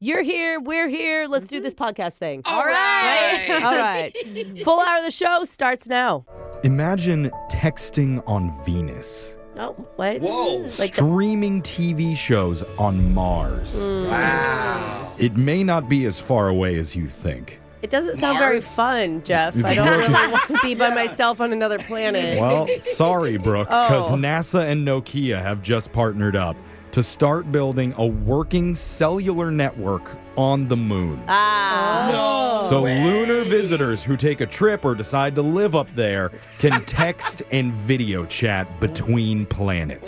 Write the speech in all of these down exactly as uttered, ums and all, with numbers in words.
You're here, we're here. Let's do this podcast thing. All right. Right? All right. Full hour of the show starts now. Imagine texting on Venus. Oh, what? Whoa. Like the- Streaming T V shows on Mars. Mm. Wow. It may not be as far away as you think. It doesn't sound very Mars? fun, Jeff. It's I don't very- really want to be by myself on another planet. Well, sorry, Brooke, because Oh. NASA and Nokia have just partnered up to start building a working cellular network on the moon. Ah. No So way. lunar visitors who take a trip or decide to live up there can text and video chat between planets.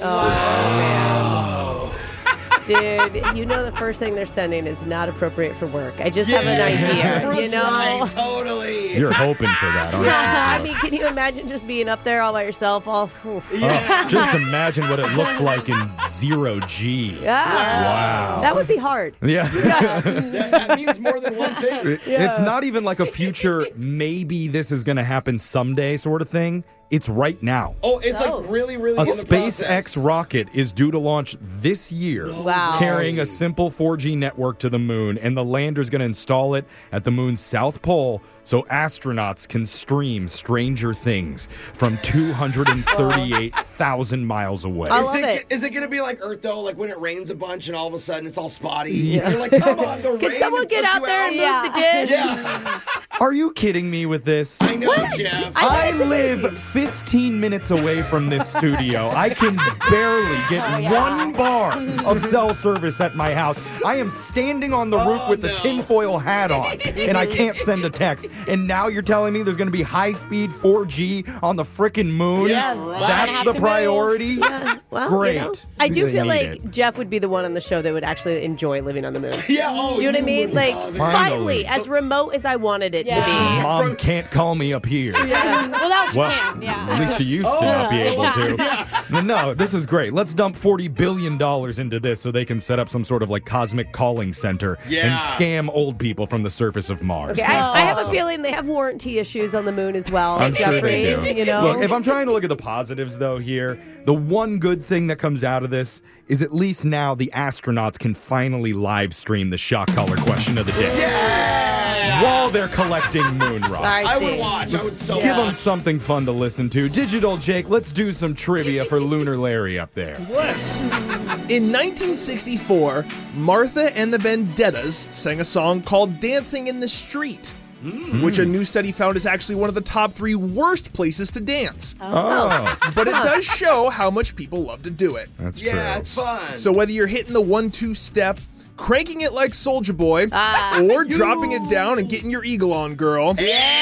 Dude, you know the first thing they're sending is not appropriate for work. I just have an idea, you know? Right, totally. You're hoping for that, aren't Yeah, I you? mean, can you imagine just being up there all by yourself? All, oof. Oh, just imagine what it looks like in zero G. Yeah. Wow. That would be hard. Yeah. that, that means more than one thing. It- It's not even like a future, maybe this is going to happen someday sort of thing. It's right now. Oh, it's Oh. like really, really A in the SpaceX process. rocket is due to launch this year, Wow. carrying a simple four G network to the moon, and the lander's going to install it at the moon's south pole so astronauts can stream Stranger Things from two hundred thirty-eight thousand miles away. I Is love it, it. is it going to be like Earth, though? Like when it rains a bunch and all of a sudden it's all spotty? Yeah. You're like, come on, the Can rain someone get took out you there and out. move the dish? Yeah. Are you kidding me with this? I know, Jeff. I- I It's live amazing. fifteen minutes away from this studio. I can barely get one bar of cell service at my house. I am standing on the roof Oh, with the no. tinfoil hat on, and I can't send a text. And now you're telling me there's going to be high-speed four G on the frickin' moon? Yeah, right. That's Have the to move. priority? Yeah, well, Great. you know, I do They feel need like it. Jeff would be the one on the show that would actually enjoy living on the moon. Yeah, oh, Do you know what I mean? would Like, love it. Finally. finally, as remote as I wanted it Yeah. to Mom can't call me up here. Yeah. Well, now she Well, can. Yeah. at least she used to not be able to. Yeah. No, this is great. Let's dump forty billion dollars into this so they can set up some sort of like cosmic calling center and Yeah. scam old people from the surface of Mars. be. Okay, I, I have a Awesome. feeling they have warranty issues on the moon as well. I'm Jeffrey, sure they do. You know, Look, if I'm trying to look at the positives, though, here, the one good thing that comes out of this is at least now the astronauts can finally live stream the shock collar question of the day while they're collecting moon rocks. I I see. would watch. I would so Give them watch. something fun to listen to. Digital Jake, let's do some trivia for Lunar Larry up there. Let's. In nineteen sixty-four, Martha and the Vendettas sang a song called Dancing in the Street, which a new study found is actually one of the top three worst places to dance. Oh, But it does show how much people love to do it. that's Yeah, true. it's fun. So whether you're hitting the one-two step, cranking it like Soulja Boy, Ah. or dropping it down and getting your eagle on, girl,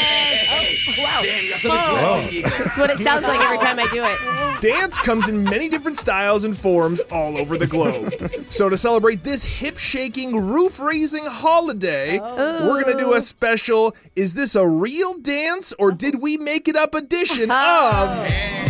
wow. Damn, you got some aggressive eagle. That's what it sounds like every time I do it. dance comes in many different styles and forms all over the globe. So to celebrate this hip-shaking, roof-raising holiday, we're going to do a special Is This a Real Dance or Did We Make It Up edition of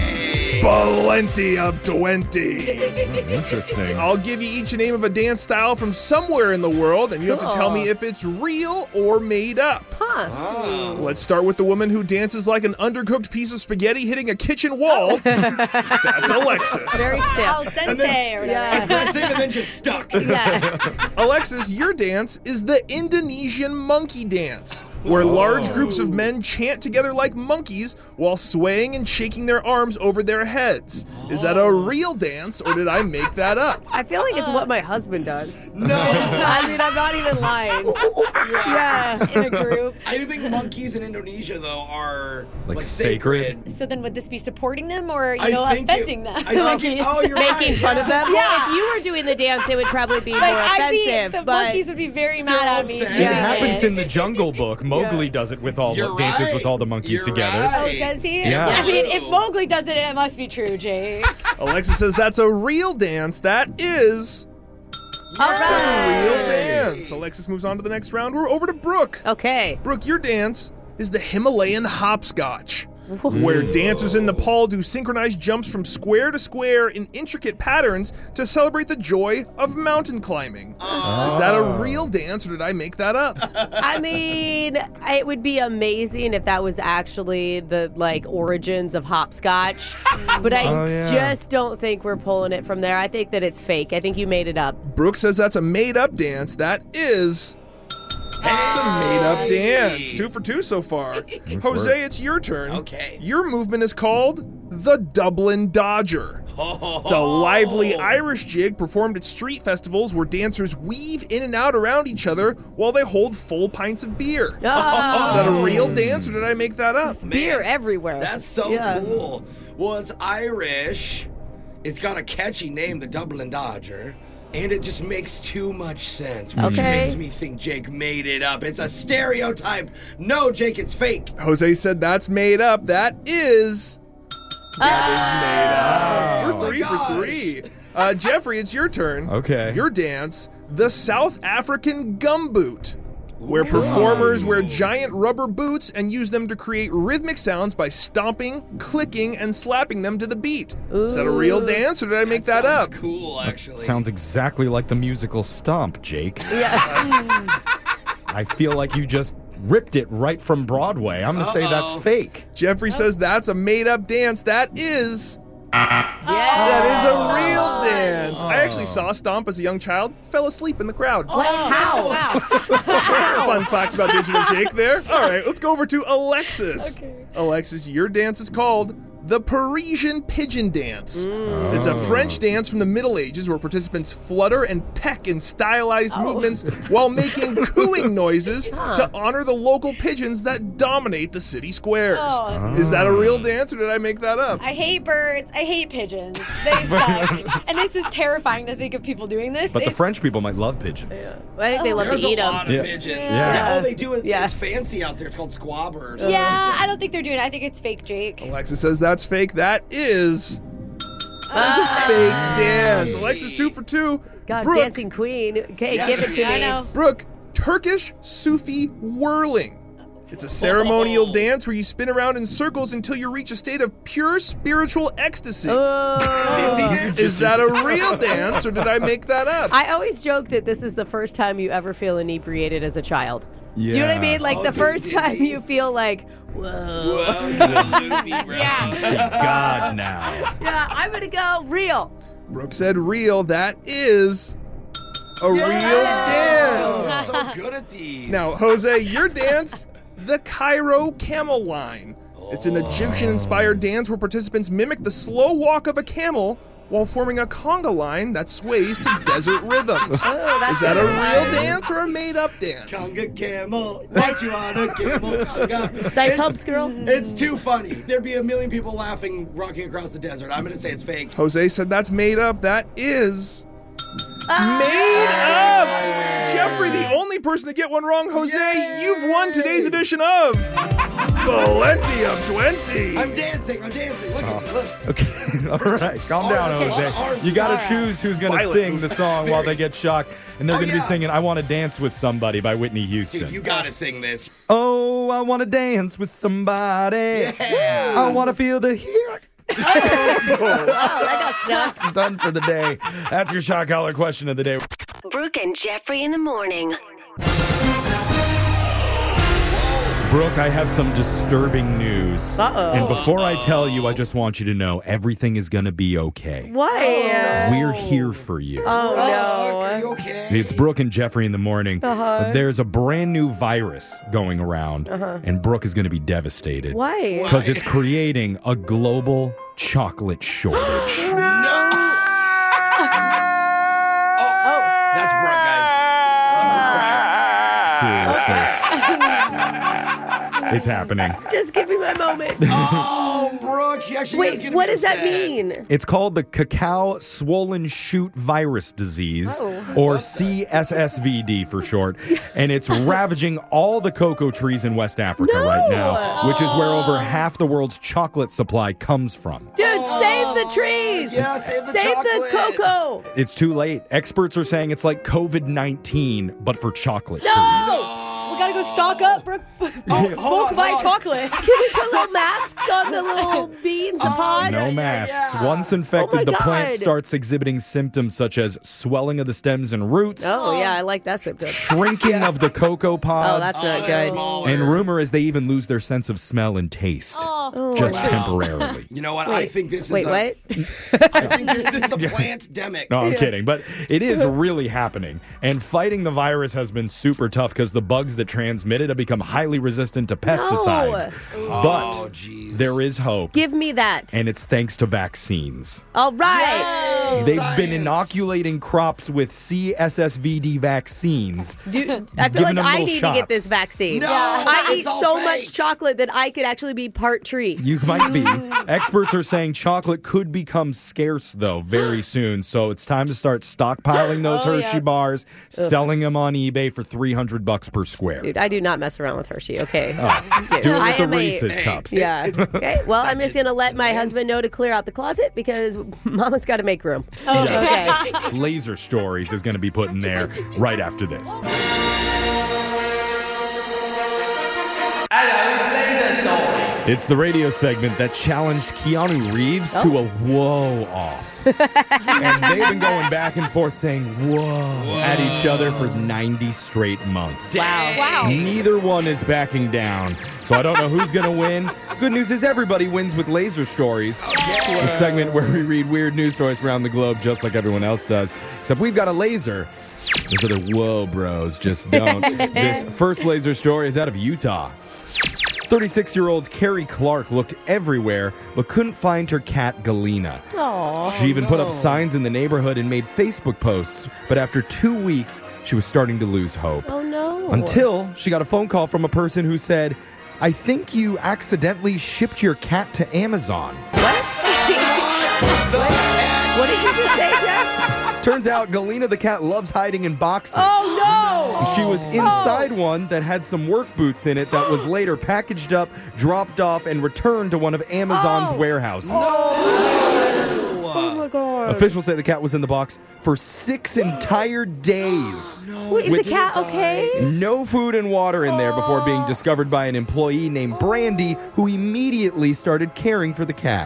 Plenty of twenty. Interesting. I'll give you each a name of a dance style from somewhere in the world, and you have to tell me if it's real or made up. Huh. Let's start with the woman who dances like an undercooked piece of spaghetti hitting a kitchen wall. That's Alexis. Very Al stiff. dente or whatever. Yeah. Aggressive and then just stuck. Yeah. Alexis, your dance is the Indonesian monkey dance, where large groups of men chant together like monkeys while swaying and shaking their arms over their heads. Is that a real dance, or did I make that up? I feel like it's what my husband does. No. I mean, I'm not even lying. Yeah. In a group. I do think monkeys in Indonesia, though, are Like like, sacred? So then would this be supporting them or, you I know, think offending it- them? I think Monkeys. it- oh, you're Making right. fun of them? Yeah. Well, if you were doing the dance, it would probably be Like, more I'd be, offensive. the but monkeys would be very mad at me. upset. doing It happens it. in the Jungle Book. Mowgli does it with all the You're dances right. with all the monkeys You're together. right. Oh, does he? Yeah. I mean, if Mowgli does it, it must be true, Jake. Alexis says that's a real dance. That is all a real right. dance. Alexis moves on to the next round. We're over to Brooke. Okay. Brooke, your dance is the Himalayan hopscotch, where dancers in Nepal do synchronized jumps from square to square in intricate patterns to celebrate the joy of mountain climbing. Oh. Is that a real dance, or did I make that up? I mean, it would be amazing if that was actually the like origins of hopscotch, but I Oh, yeah. just don't think we're pulling it from there. I think that it's fake. I think you made it up. Brooke says that's a made-up dance. That is... It's a made-up dance. Two for two so far. Jose, work. it's your turn. Okay. Your movement is called the Dublin Dodger. It's a lively Irish jig performed at street festivals where dancers weave in and out around each other while they hold full pints of beer. Is Oh, that a real dance, or did I make that up? beer everywhere. That's so Yeah. cool. Well, it's Irish. It's got a catchy name, the Dublin Dodger. And it just makes too much sense, which Okay. makes me think Jake made it up. It's a stereotype. No, Jake, it's fake. Jose said that's made up. That is... That is made up. Oh For three my for gosh. three. Uh, Jeffrey, it's your turn. Okay. Your dance, the South African gumboot, where performers wear giant rubber boots and use them to create rhythmic sounds by stomping, clicking, and slapping them to the beat. Is that a real dance, or did I make that, Sounds up? cool, actually. Sounds exactly like the musical Stomp, Jake. Yeah. I feel like you just ripped it right from Broadway. I'm going to say that's Uh-oh. fake. Jeffrey says that's a made-up dance. That is... Yeah. That is a real dance. I actually saw Stomp as a young child. Fell asleep in the crowd. How? Wow. Fun fact about Digital Jake there. All right, let's go over to Alexis. Okay. Alexis, your dance is called the Parisian Pigeon Dance. It's a French dance from the Middle Ages where participants flutter and peck in stylized movements while making cooing noises to honor the local pigeons that dominate the city squares. Oh. Is that a real dance, or did I make that up? I hate birds. I hate pigeons. They suck. And this is terrifying to think of people doing this. But the It's- French people might love pigeons. I think they love There's to a eat them. lot of Yeah. pigeons. Yeah. All they do is Yeah. it's fancy out there. It's called squabber. or something. Yeah, I don't think they're doing it. I think it's fake, Jake. Alexis says that's fake. That is... That is a fake dance. Alexis, two for two. God, Brooke, dancing queen. Okay, Yeah. give it to I me. know. Brooke, Turkish Sufi whirling. It's a ceremonial dance where you spin around in circles until you reach a state of pure spiritual ecstasy. Oh. Is that a real dance, or did I make that up? I always joke that this is the first time you ever feel inebriated as a child. Do you know what I Yeah. mean? Like Oh, the you're first time dizzy. you feel like, whoa. Whoa, you loopy, bro. See God now. Yeah, I'm going to go real. Brooke said real. That is a real dance. Oh, so good at these. Now, Jose, your dance, the Cairo Camel Line. It's an Egyptian-inspired dance where participants mimic the slow walk of a camel while forming a conga line that sways to desert rhythms. Oh, that's Is that a good. real dance or a made-up dance? Conga camel, what you on a camel? Conga. Nice It's- humps, girl. It's too funny. There'd be a million people laughing, rocking across the desert. I'm gonna say it's fake. Jose said that's made up. That is made up. Jeffrey, the only person to get one wrong. Jose, you've won today's edition of Plenty of twenty. I'm dancing. I'm dancing. Look at me. Look. Okay, all right. Calm down, Okay. Jose. You got to All right. choose who's going to Violent sing the song while they get shocked. And they're Oh, going to yeah. be singing I Want to Dance with Somebody by Whitney Houston. Dude, you gotta sing this. Oh, I want to dance with somebody. Yeah. I want to feel the heat. Oh, that got stuck. I'm done for the day. That's your shot collar question of the day. Brooke and Jeffrey in the morning. Brooke, I have some disturbing news. Uh-oh. And before I tell you, I just want you to know everything is going to be okay. Why? We're here for you. Oh, Are you no. okay? It's Brooke and Jeffrey in the morning. Uh-huh. There's a brand new virus going around, and Brooke is going to be devastated. Why? Because it's creating a global chocolate shortage. No. Oh, that's Brooke, guys. Seriously. It's happening. Just give me my moment. Oh, Brooke, she actually is Wait, gonna what be does that upset. mean? It's called the cacao swollen shoot virus disease, Oh. or C S S V D for short, and it's ravaging all the cocoa trees in West Africa No. right now, which is where over half the world's chocolate supply comes from. Dude, save the trees. Yeah, save the Save the chocolate. cocoa. It's too late. Experts are saying it's like COVID nineteen, but for chocolate No. trees. We gotta go stock up. Brooke, hold bulk on, buy hold on. chocolate. Can we put little masks on the little beans, the pods? No yeah, masks. yeah. Once infected, Oh my the plant God. starts exhibiting symptoms such as swelling of the stems and roots, Oh, yeah, I like that symptom. shrinking of the cocoa Oh, pods, that's not Oh, good. smaller. and rumor is they even lose their sense of smell and taste, Oh, just wow. temporarily. You know what? Wait, I think this is Wait, a, what? I think this is a plant-demic. No, I'm kidding. But it is really happening. And fighting the virus has been super tough because the bugs that transmit it have become highly resistant to pesticides. But Oh, jeez. there is hope. Give me that. And it's thanks to vaccines. All right. They've Science. been inoculating crops with C S S V D vaccines. Dude, I feel Giving like them I little need to shots. get this vaccine. No, I it's eat all so fake. much chocolate that I could actually be part tree. You might be. Experts are saying chocolate could become scarce, though, very soon. So it's time to start stockpiling those Oh, Hershey yeah. bars, selling them on eBay for three hundred bucks per square. Dude, I do not mess around with Hershey, okay? Dude, Do it I with the am a- Reese's Hey. cups. Yeah. Okay. Well, I'm just going to let my husband know to clear out the closet because Mama's got to make room. Okay. Laser Stories is going to be put in there right after this. It's the radio segment that challenged Keanu Reeves to a whoa off. And they've been going back and forth saying whoa, at each other for ninety straight months. Wow. Wow. Neither one is backing down. So I don't know who's going to win. Good news is everybody wins with Laser Stories. The segment where we read weird news stories around the globe just like everyone else does. Except we've got a laser. Those other whoa bros just don't. This first laser story is out of Utah. thirty-six-year-old Carrie Clark looked everywhere but couldn't find her cat Galena. Aww. She even put up signs in the neighborhood and made Facebook posts, but after two weeks, she was starting to lose hope. Oh, no. Until she got a phone call from a person who said, I think you accidentally shipped your cat to Amazon. What did you just say, Jeff? Turns out Galena the cat loves hiding in boxes. Oh, no. And she was inside one that had some work boots in it that was later packaged up, dropped off, and returned to one of Amazon's Oh. warehouses. Oh, my God. Officials say the cat was in the box for six entire days. Wait, is With- the cat okay? No food and water in there before being discovered by an employee named Brandy, who immediately started caring for the cat.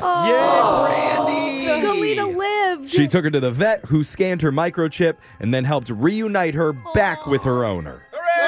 Brandy. Galena lived. She took her to the vet, who scanned her microchip and then helped reunite her back with her owner.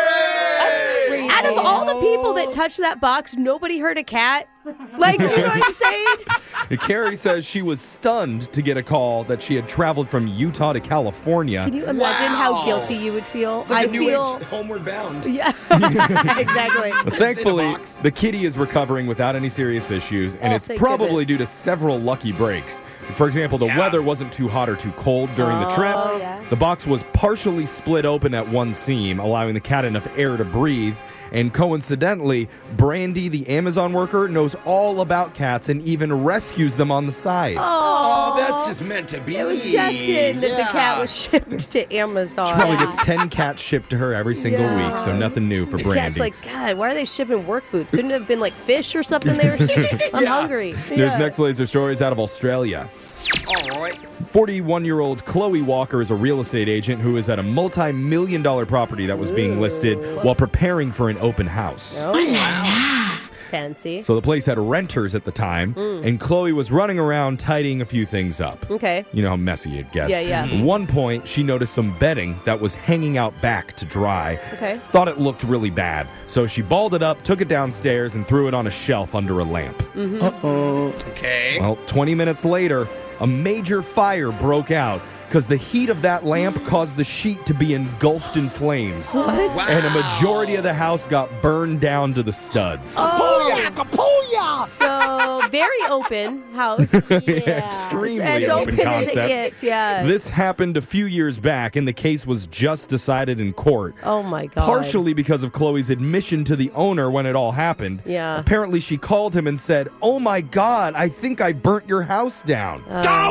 That's crazy. Out of all the people that touched that box, nobody heard a cat. Like, do you know what I'm saying? Carrie says she was stunned to get a call that she had traveled from Utah to California. Can you imagine how Wow. guilty you would feel? It's like I a new feel. age Homeward Bound. Yeah, exactly. Thankfully, in a box. the kitty is recovering without any serious issues, and Oh, it's thank probably goodness. due to several lucky breaks. For example, the Yeah. weather wasn't too hot or too cold during the trip. Oh, yeah. The box was partially split open at one seam, allowing the cat enough air to breathe. And coincidentally, Brandy, the Amazon worker, knows all about cats and even rescues them on the side. Oh, that's just meant to be. It was destined that the cat Yeah. was shipped to Amazon. She probably gets ten cats shipped to her every single Yeah. week, so nothing new for The Brandy. cat's like, God, why are they shipping work boots? Couldn't it have been like fish or something they were shipping? I'm Yeah. hungry. There's Yeah. next laser stories out of Australia. All right. forty-one-year-old Chloe Walker is a real estate agent who is at a multi-million dollar property that was being listed while preparing for an open house. Oh, wow. Fancy. So the place had renters at the time, and Chloe was running around tidying a few things up. Okay. You know how messy it gets. Yeah, yeah. At one point, she noticed some bedding that was hanging out back to dry. Okay. Thought it looked really bad. So she balled it up, took it downstairs, and threw it on a shelf under a lamp. Uh-oh. Okay. Well, twenty minutes later, a major fire broke out because the heat of that lamp caused the sheet to be engulfed in flames. What? Wow. And a majority of the house got burned down to the studs. Kapuya, kapuya. So, very open house. Extremely As open, open as it concept. gets, yeah. This happened a few years back, and the case was just decided in court. Oh, my God. Partially because of Chloe's admission to the owner when it all happened. Yeah. Apparently, she called him and said, "Oh my God, I think I burnt your house down."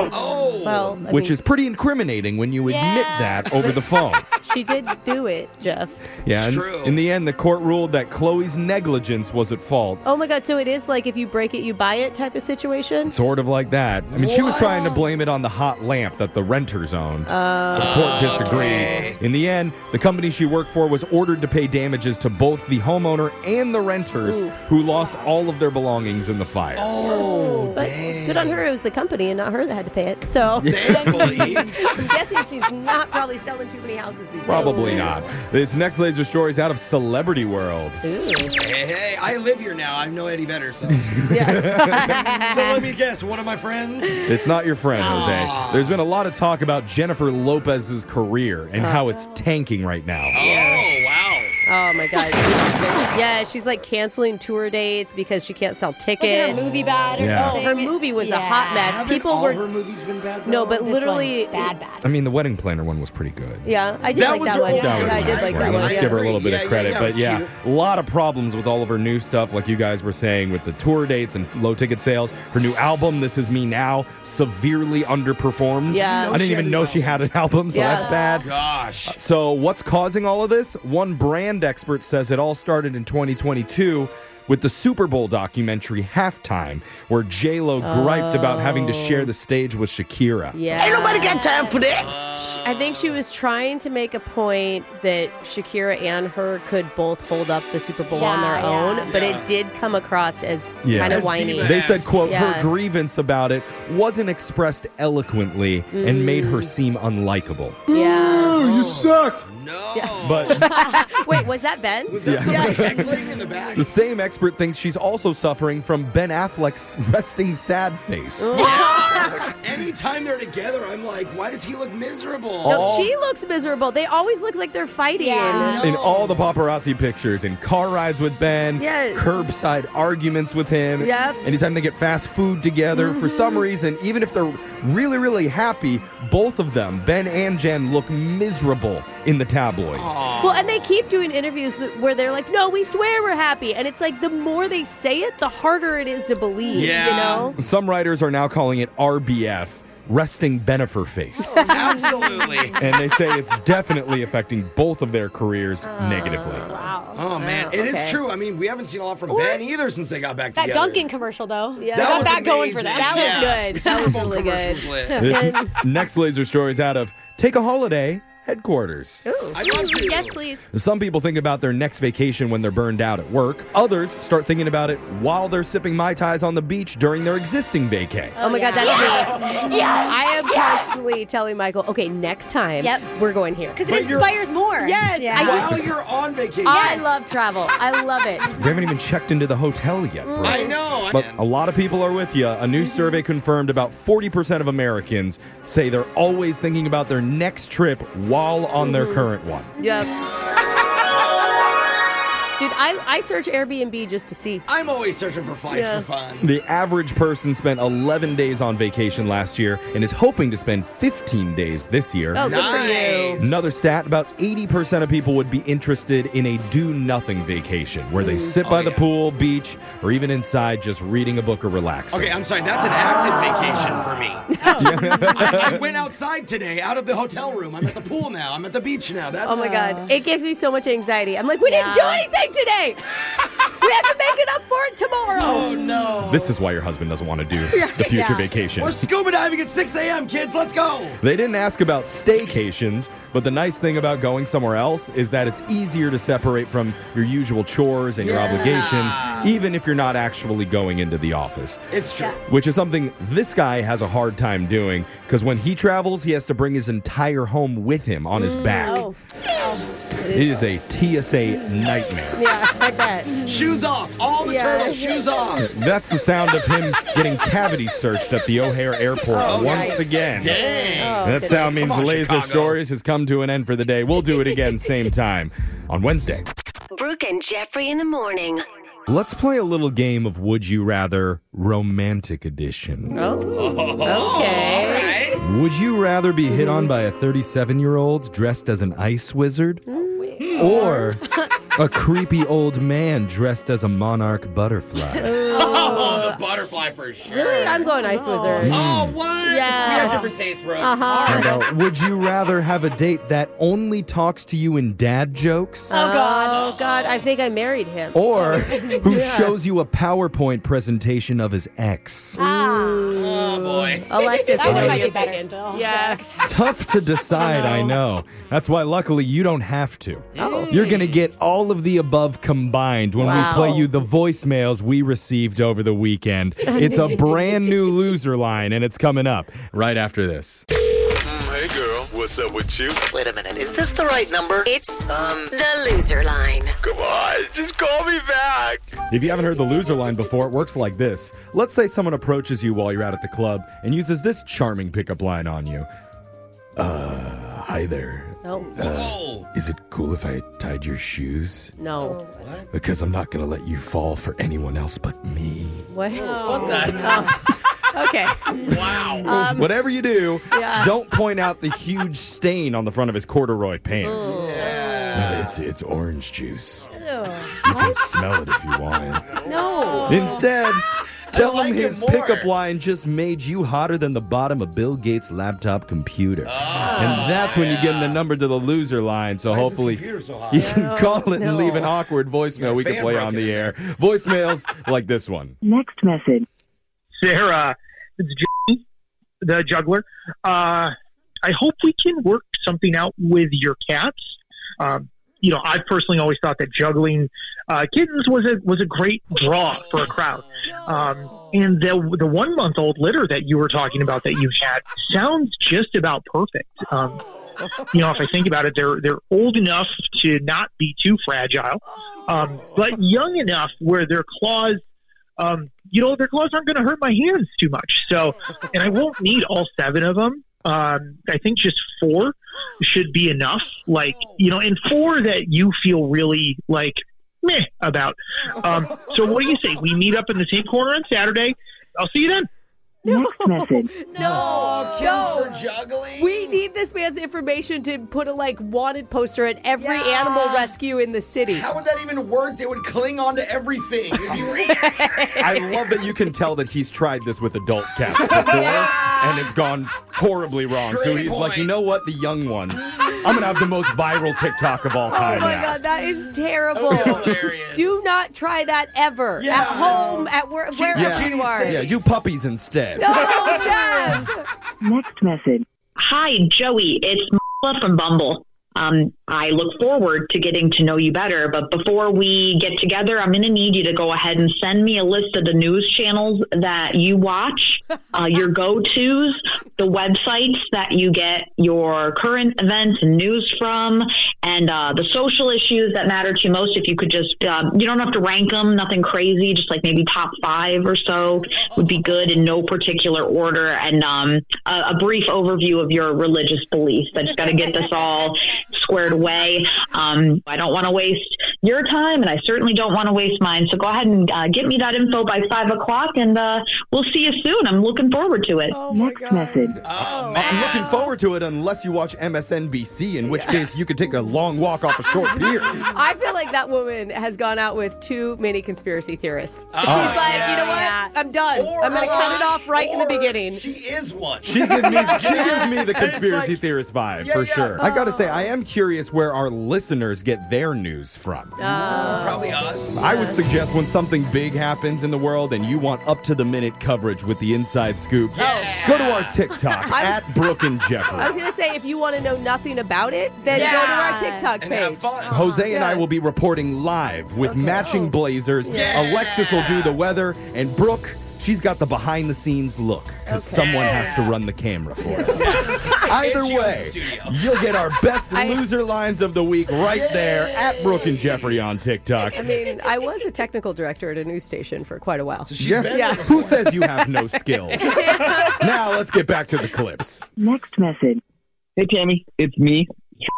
Oh. Well, I Which mean, is pretty incriminating when you admit Yeah. that over the phone. she did do it, Jeff. Yeah, and True. in the end, the court ruled that Chloe's negligence was at fault. Oh, my God. So, it is like like if you break it, you buy it type of situation? Sort of like that. I mean, she was What? trying to blame it on the hot lamp that the renters owned. Uh, the court disagreed. In the end, the company she worked for was ordered to pay damages to both the homeowner and the renters Ooh. who lost all of their belongings in the fire. Oh, But dang. good on her. It was the company and not her that had to pay it. So Thankfully. I'm guessing she's not probably selling too many houses these Probably days. not. This next laser story is out of Celebrity World. Ooh. Hey, hey, I live here now. I know Eddie Vedder, so. Yeah. So let me guess, one of my friends? It's not your friend, Jose. Aw. There's been a lot of talk about Jennifer Lopez's career and how it's tanking right now. Oh, wow. Oh my God. Yeah, she's like canceling tour dates because she can't sell Was tickets. her movie bad or Yeah. Oh, something? her movie was a Yeah. hot mess. Haven't People all were her movies been bad, though? no, but This literally one's bad, bad. I mean, the Wedding Planner one was pretty good. Yeah, I did That like was that her one. old That was yeah, a I did nice like one. that one. Let's yeah. give her a little bit Yeah, of yeah, credit. yeah, it but was yeah, cute. a lot of problems with all of her new stuff, like you guys were saying, with the tour dates and low ticket sales. Her new album, This Is Me Now, severely underperformed. Yeah. I didn't she even had know an she had an album, so Yeah. that's bad. Gosh. So, what's causing all of this? One brand expert says it all started in twenty twenty-two with the Super Bowl documentary Halftime, where J-Lo griped about having to share the stage with Shakira. Yeah. Ain't nobody got time for that. I think she was trying to make a point that Shakira and her could both hold up the Super Bowl on their Yeah, own, yeah. but Yeah. it did come across as Yeah. kind of As whiny. diva. They said, quote, Yeah. her grievance about it wasn't expressed eloquently and made her seem unlikable. Yeah. You suck! No. But Wait, was that Ben? Was that Yeah. somebody heckling in the back? the same expert thinks she's also suffering from Ben Affleck's resting sad face. Oh. Anytime they're together, I'm like, why does he look miserable? No, All- she looks miserable. They always look like they're fighting. Yeah. In all the paparazzi pictures, in car rides with Ben, Yes. curbside arguments with him, Yep. anytime they get fast food together, for some reason, even if they're really, really happy, both of them, Ben and Jen, look miserable in the tabloids. Well, and they keep doing interviews that, where they're like, no, we swear we're happy. And it's like the more they say it, the harder it is to believe, Yeah. you know? Some writers are now calling it R B F, resting Benifer face. Absolutely. And they say it's definitely affecting both of their careers negatively. Wow. Oh, man. Oh, It is okay. true. I mean, we haven't seen a lot from Or- Ben either since they got back That together. Dunkin' commercial, though. Yeah. They That got was that going for amazing. them. That was Yeah. good. The That was Super Bowl really commercial good. was lit. This next laser story is out of Take a Holiday headquarters. I'd love to. Yes, please. Some people think about their next vacation when they're burned out at work. Others start thinking about it while they're sipping Mai Tais on the beach during their existing vacay. Oh, my yeah. God, that's me. I am constantly telling Michael, okay, next time Yep. we're going here. Because But it you're- inspires more. Yes, Yeah. I While used you're on vacation. I love travel. I love it. We haven't even checked into the hotel yet, bro. I know. But a lot of people are with you. A new survey confirmed about forty percent of Americans say they're always thinking about their next trip while on their current one. Yep. Dude, I, I search Airbnb just to see. I'm always searching for flights Yeah. for fun. The average person spent eleven days on vacation last year and is hoping to spend fifteen days this year. Oh, good for you. Nice. Another stat, about eighty percent of people would be interested in a do-nothing vacation where they sit Oh, by the yeah. pool, beach, or even inside just reading a book or relaxing. Okay, I'm sorry. That's an active vacation for me. I, I went outside today, out of the hotel room. I'm at the pool now. I'm at the beach now. That's Oh my God. It gives me so much anxiety. I'm like, we didn't do Yeah. anything today. We have to make it up for it tomorrow. Oh no. This is why your husband doesn't want to do the future Yeah. vacation. We're scuba diving at six a.m. kids. Let's go. They didn't ask about staycations, but the nice thing about going somewhere else is that it's easier to separate from your usual chores and your Yeah. obligations, even if you're not actually going into the office. It's true. Which is something this guy has a hard time doing, because when he travels, he has to bring his entire home with him on his back. Oh. It is a T S A nightmare. Yeah, like that. Shoes off. All the Yeah. turtles, shoes off. That's the sound of him getting cavity searched at the O'Hare Airport Oh, once yikes. again. Dang. That sound means Come on, Laser Chicago. Stories has come to an end for the day. We'll do it again same time on Wednesday. Brooke and Jeffrey in the morning. Let's play a little game of Would You Rather Romantic Edition. Oh, okay. All right. Would you rather be hit on by a thirty-seven-year-old dressed as an ice wizard or a creepy old man dressed as a monarch butterfly? Oh, Oh, the butterfly for sure. Really? I'm going Ice Wizard. Oh, what? Yeah. We have different tastes, bro. Uh-huh. Now, would you rather have a date that only talks to you in dad jokes? Oh, God. Oh, God. I think I married him. Or who Yeah. shows you a PowerPoint presentation of his ex? Oh, boy. Alexis, That what one are might you be better thinking? still. Yeah. Tough to decide, I know. That's why luckily you don't have to. Oh. You're going to get all of the above combined when Wow. we play you the voicemails we received over the weekend. It's a brand new loser line, and it's coming up right after this. Hey girl, what's up with you? Wait a minute, is this the right number? It's Um, the loser line. Come on, just call me back. If you haven't heard the loser line before, it works like this. Let's say someone approaches you while you're out at the club and uses this charming pickup line on you. Uh, hi there. Oh, Oh. Is it cool if I tied your shoes? no. Because I'm not going to let you fall for anyone else but me. What? What the? Okay. Wow. Whatever you do, Yeah. don't point out the huge stain on the front of his corduroy pants. Yeah. Uh, it's it's orange juice. You can smell it if you want it. No. Instead, tell like him it his more. pickup line just made you hotter than the bottom of Bill Gates' laptop computer. and that's when you give him the number to the loser line. So Why is this hopefully computer so hot? you can call it no. and leave an awkward voicemail we can fan play broke on in the there. air. Voicemails like this one. Next message. Sarah, it's Jimmy, the juggler. Uh, I hope we can work something out with your cats. Um, you know, I personally always thought that juggling uh, kittens was a was a great draw for a crowd. Um, and the the one month old litter that you were talking about that you had sounds just about perfect. Um, you know, if I think about it, they're they're old enough to not be too fragile, um, but young enough where their claws. Um, you know, their claws aren't going to hurt my hands too much. So, and I won't need all seven of them. Um, I think just four should be enough. Like, you know, and four that you feel really like meh about. Um, so what do you say? We meet up in the same corner on Saturday. I'll see you then. Next message. No. Kills No. for juggling. We need this man's information to put a like wanted poster at every Yeah. animal rescue in the city. How would that even work? They would cling on to everything. It'd be weird. I love that you can tell that he's tried this with adult cats before, and it's gone horribly wrong. so Great he's like, point. you know what? The young ones. I'm going to have the most viral TikTok of all Oh time my now. God, that is terrible. Hilarious. Do not try that ever. Yeah. At home, at work, wherever Yeah. you are. Yeah, you puppies instead. No, Jeff. Next message. Hi, Joey. It's Marla from Bumble. Um, I look forward to getting to know you better, but before we get together, I'm going to need you to go ahead and send me a list of the news channels that you watch, uh, your go-tos, the websites that you get your current events and news from, and uh, the social issues that matter to you most. If you could just, uh, you don't have to rank them, nothing crazy, just like maybe top five or so would be good in no particular order, and um, a, a brief overview of your religious beliefs. I just got to get this all squared away. Um, I don't want to waste your time, and I certainly don't want to waste mine. So go ahead and uh, get me that info by five o'clock, and uh, we'll see you soon. I'm looking forward to it. Oh my Next God. message. Oh, I'm looking forward to it unless you watch M S N B C, in which case you could take a long walk off a short pier. I feel like that woman has gone out with too many conspiracy theorists. Oh, She's like, yeah. you know what? Yeah. I'm done. Or- I'm going to cut it off right in the or beginning. She is one. She gives me, she gives me the conspiracy like- theorist vibe, Yeah, for yeah. sure. I gotta say, I am curious where our listeners get their news from. Probably us. I would suggest when something big happens in the world and you want up-to-the-minute coverage with the inside scoop, go to our TikTok, I at Brooke and Jeffrey. I was going to say, if you want to know nothing about it, then Yeah. go to our TikTok And page. have fun. Jose and Yeah. I will be reporting live with matching blazers. Yeah. Alexis will do the weather, and Brooke, she's got the behind-the-scenes look because Okay. someone has to run the camera for us. Either And she owns the way, studio. you'll get our best I- loser lines of the week right there at Brooke and Jeffrey on TikTok. I mean, I was a technical director at a news station for quite a while. So she's Yeah. been Yeah. there before. Who says you have no skills? Now let's get back to the clips. Next message. Hey, Tammy, it's me.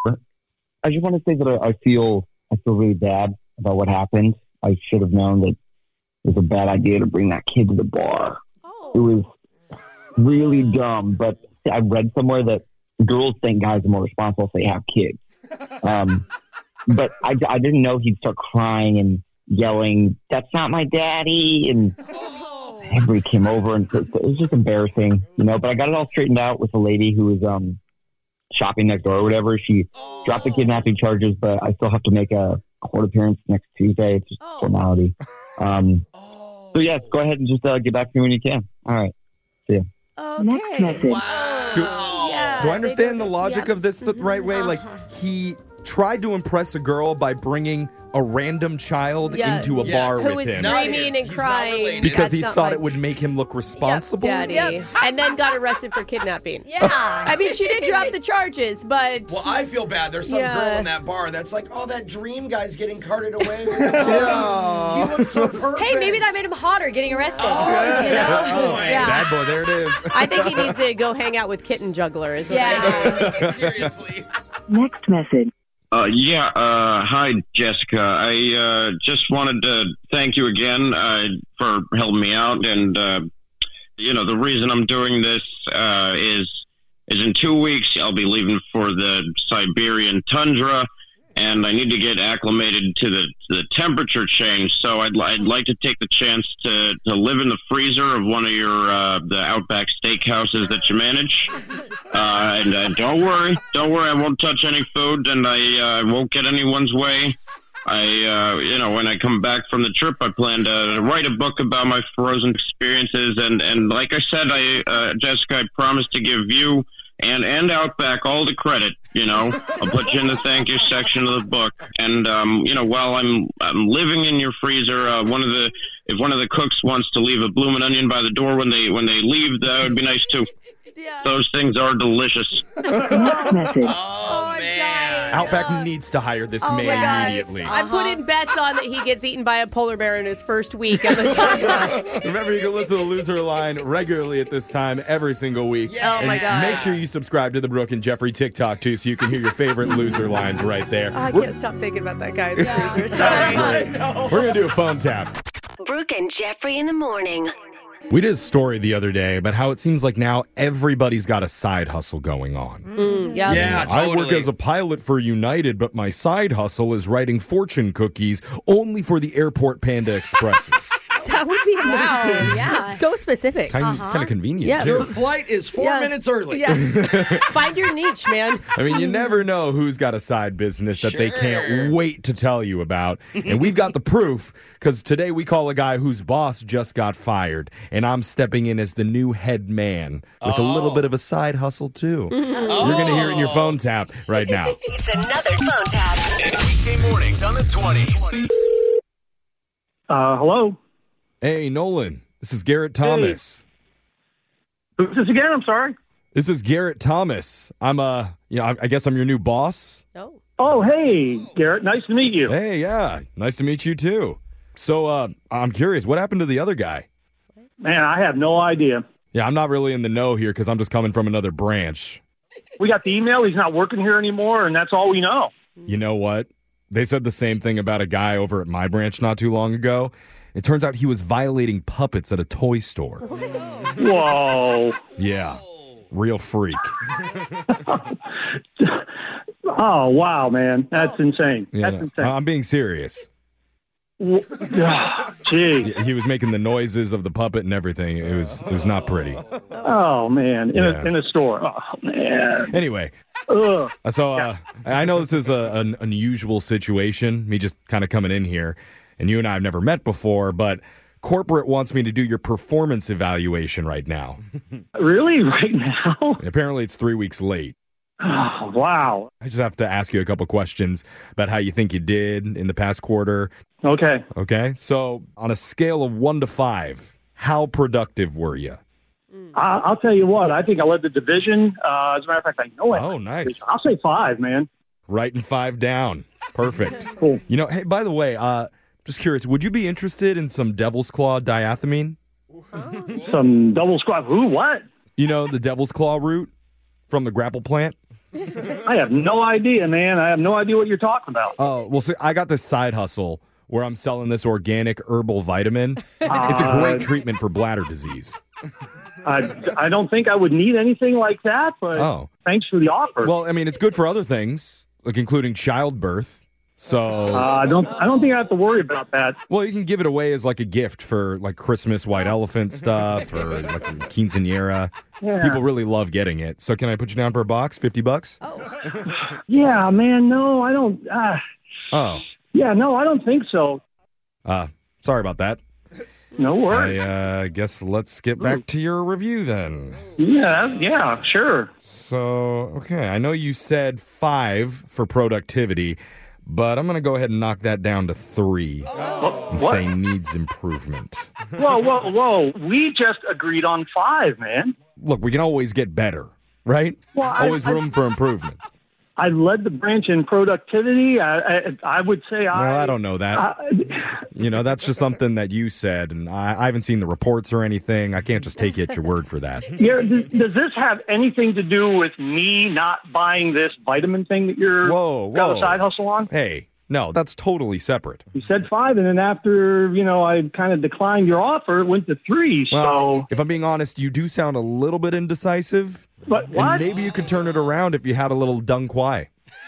I just want to say that I, I feel I feel really bad about what happened. I should have known that it was a bad idea to bring that kid to the bar. Oh. It was really dumb, but I read somewhere that girls think guys are more responsible if they have kids. Um, but I, I didn't know he'd start crying and yelling, "That's not my daddy!" and everybody came over, and it was just embarrassing, you know. But I got it all straightened out with a lady who was um, shopping next door or whatever. She oh. dropped the kidnapping charges, but I still have to make a court appearance next Tuesday. It's just oh. a formality. Um, oh. So, yes, go ahead and just uh, get back to me when you can. All right. See ya. Okay. Next message. Wow. Do, yeah, do I understand the logic yeah. of this the right way? Uh-huh. Like, he tried to impress a girl by bringing a random child Yeah. into a Yes. bar Who with was him. screaming and He's not crying related. Because That's he not thought my- it would make him look responsible. Daddy. Yep. And then got arrested for kidnapping. Yeah. I mean, she did drop the charges, but Well, I feel bad. There's some Yeah. girl in that bar that's like, oh, that dream guy's getting carted away. With the body. He looks so perfect. Hey, maybe that made him hotter getting arrested. Oh, you know? bad boy. Yeah. Bad boy, there it is. I think he needs to go hang out with Kitten Juggler. Is what I think. Yeah. Seriously. Next message. Uh, yeah, uh, hi, Jessica. I uh, just wanted to thank you again uh, for helping me out. And, uh, you know, the reason I'm doing this uh, is is in two weeks I'll be leaving for the Siberian tundra, and I need to get acclimated to the, the temperature change. So I'd, I'd like to take the chance to, to live in the freezer of one of your uh, the Outback steakhouses that you manage. Uh, and uh, don't worry, don't worry, I won't touch any food, and I uh, won't get anyone's way. I, uh, you know, when I come back from the trip, I plan to write a book about my frozen experiences, and, and like I said, I, uh, Jessica, I promise to give you and, and Outback all the credit. You know, I'll put you in the thank you section of the book. And, um, you know, while I'm I'm living in your freezer, uh, one of the if one of the cooks wants to leave a bloomin' onion by the door when they when they leave, that would be nice too. Yeah. Those things are delicious. Next message. Oh, I'm man. dying. Outback needs to hire this Oh my man God. immediately. I'm putting bets on that he gets eaten by a polar bear in his first week of the tundra. Remember, you can listen to the Loser Line regularly at this time every single week. Yeah. Oh, And my God. Make sure you subscribe to the Brooke and Jeffrey TikTok, too, so you can hear your favorite Loser Lines right there. Oh, I We're- can't stop thinking about that guy's freezer. Sorry. We're going to do a phone tap. Brooke and Jeffrey in the morning. We did a story the other day about how it seems like now everybody's got a side hustle going on. Mm, yeah. Yeah, I totally. work as a pilot for United, but my side hustle is writing fortune cookies only for the Airport Panda Expresses. That would be amazing. Wow, yeah. So specific. Kind, Uh-huh. kind of convenient, Yeah. too. Your flight is four Yeah. minutes early. Yeah. Find your niche, man. I mean, you never know who's got a side business that they Sure. can't wait to tell you about. And we've got the proof because today we call a guy whose boss just got fired. And I'm stepping in as the new head man with a little Oh. bit of a side hustle, too. You're going to hear it in your phone tap right now. It's another phone tap. Weekday mornings on the twenties. Uh, hello. Hey, Nolan, this is Garrett Thomas. Who's this again? I'm sorry. This is Garrett Thomas. I'm, uh, you know, I, I guess I'm your new boss. Oh. Oh, hey, Garrett. Nice to meet you. Hey, yeah. Nice to meet you, too. So, uh, I'm curious, what happened to the other guy? Man, I have no idea. Yeah, I'm not really in the know here because I'm just coming from another branch. We got the email. He's not working here anymore, and that's all we know. You know what? They said the same thing about a guy over at my branch not too long ago. It turns out he was violating puppets at a toy store. Whoa. Yeah. Real freak. Oh, wow, man. That's insane. Yeah. That's insane. I'm being serious. W- ah, Gee. He was making the noises of the puppet and everything. It was it was not pretty. Oh, man. In, Yeah. a, in a store. Oh, man. Anyway, Ugh. so uh, I know this is a, an unusual situation, me just kind of coming in here, and you and I have never met before, but corporate wants me to do your performance evaluation right now. Really? Right now? Apparently it's three weeks late. Oh, wow. I just have to ask you a couple questions about how you think you did in the past quarter. Okay. Okay, so on a scale of one to five, how productive were you? I, I'll tell you what. I think I led the division. Uh, as a matter of fact, I know it. Oh, nice. I'll say five, man. Writing five down. Perfect. Cool. You know, hey, by the way, uh, just curious, would you be interested in some Devil's Claw diathamine? Some double squat. Who? What? You know, the Devil's Claw root from the grapple plant? I have no idea, man. I have no idea what you're talking about. Oh, well, see, I got this side hustle where I'm selling this organic herbal vitamin. It's a Uh, great treatment for bladder disease. I, I don't think I would need anything like that, but Oh. thanks for the offer. Well, I mean, it's good for other things, like including childbirth. So Uh, I don't. I don't think I have to worry about that. well, you can give it away as like a gift for like Christmas white elephant stuff or like a quinceanera. Yeah. People really love getting it. So can I put you down for a box? fifty bucks? Yeah, man. No, I don't. Uh, Oh. yeah, no, I don't think so. Uh, sorry about that. No worries. I uh, guess let's get back to your review then. Yeah, yeah, sure. So, okay, I know you said five for productivity, but I'm going to go ahead and knock that down to three and what? say needs improvement. Whoa, whoa, whoa! We just agreed on five, man. Look, we can always get better, right? Well, I- always I- room for improvement. I led the branch in productivity. I, I, I would say I. Well, I don't know that. I, You know, that's just something that you said, and I, I haven't seen the reports or anything. I can't just take you at your word for that. yeah, does, does this have anything to do with me not buying this vitamin thing that you're Whoa, got a whoa. side hustle on? Hey, no, that's totally separate. You said five, and then after you know I kind of declined your offer, it went to three. Well, So, if I'm being honest, you do sound a little bit indecisive. but And what? maybe you could turn it around if you had a little dung quai.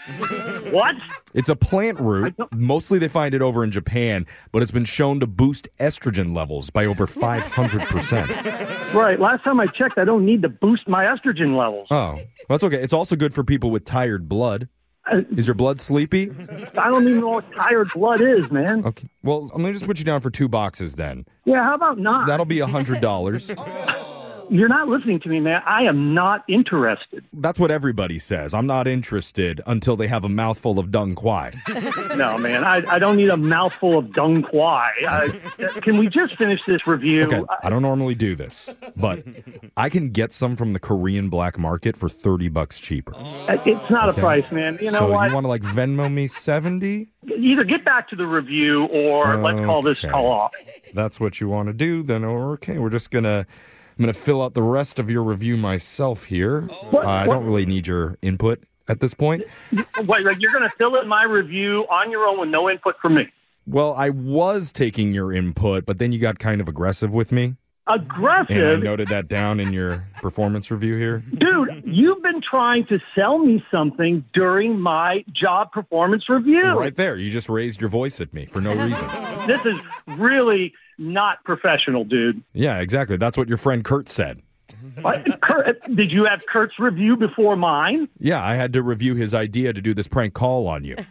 What? It's a plant root. Mostly they find it over in Japan, but it's been shown to boost estrogen levels by over five hundred percent. Right. Last time I checked, I don't need to boost my estrogen levels. Oh, that's okay. It's also good for people with tired blood. Is your blood sleepy? I don't even know what tired blood is, man. Okay. Well, I'm going to just put you down for two boxes then. Yeah, how about not? That'll be one hundred dollars. You're not listening to me, man. I am not interested. That's what everybody says. I'm not interested until they have a mouthful of dung quai. No, man. I, I don't need a mouthful of dung quai. I, can we just finish this review? Okay, I don't normally do this, but I can get some from the Korean black market for thirty bucks cheaper. I, it's not Okay. a price, man. You know so what? you want to like Venmo me seventy? Either get back to the review or let's call this Okay. call off. That's what you want to do, then okay, we're just gonna I'm gonna fill out the rest of your review myself here. What- Uh, I what- don't really need your input at this point. Wait, like you're going to fill in my review on your own with no input from me. Well, I was taking your input, but then you got kind of aggressive with me. Aggressive? And I noted that down in your performance review here. Dude, you've been trying to sell me something during my job performance review. Right there. You just raised your voice at me for no reason. This is really not professional, dude. Yeah, exactly. That's what your friend Kurt said. What? Kurt, did you have Kurt's review before mine? Yeah, I had to review his idea to do this prank call on you.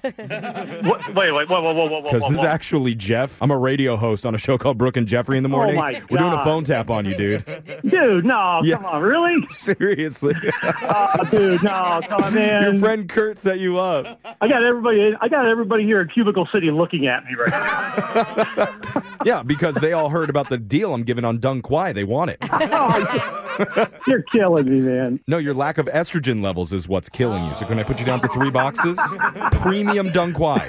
What, wait, wait, whoa, whoa, whoa, whoa, Because whoa, this is whoa. actually Jeff. I'm a radio host on a show called Brooke and Jeffrey in the morning. Oh, my We're doing a God. phone tap on you, dude. Dude, no, Yeah. come on, really? Seriously. Oh, dude, no, come on, man. Your friend Kurt set you up. I got everybody. I got everybody here in Cubicle City looking at me right now. Yeah, because they all heard about the deal I'm giving on Dung Quai. They want it. You're killing me, man. No, your lack of estrogen levels is what's killing you. So can I put you down for three boxes? Premium Dung Quai.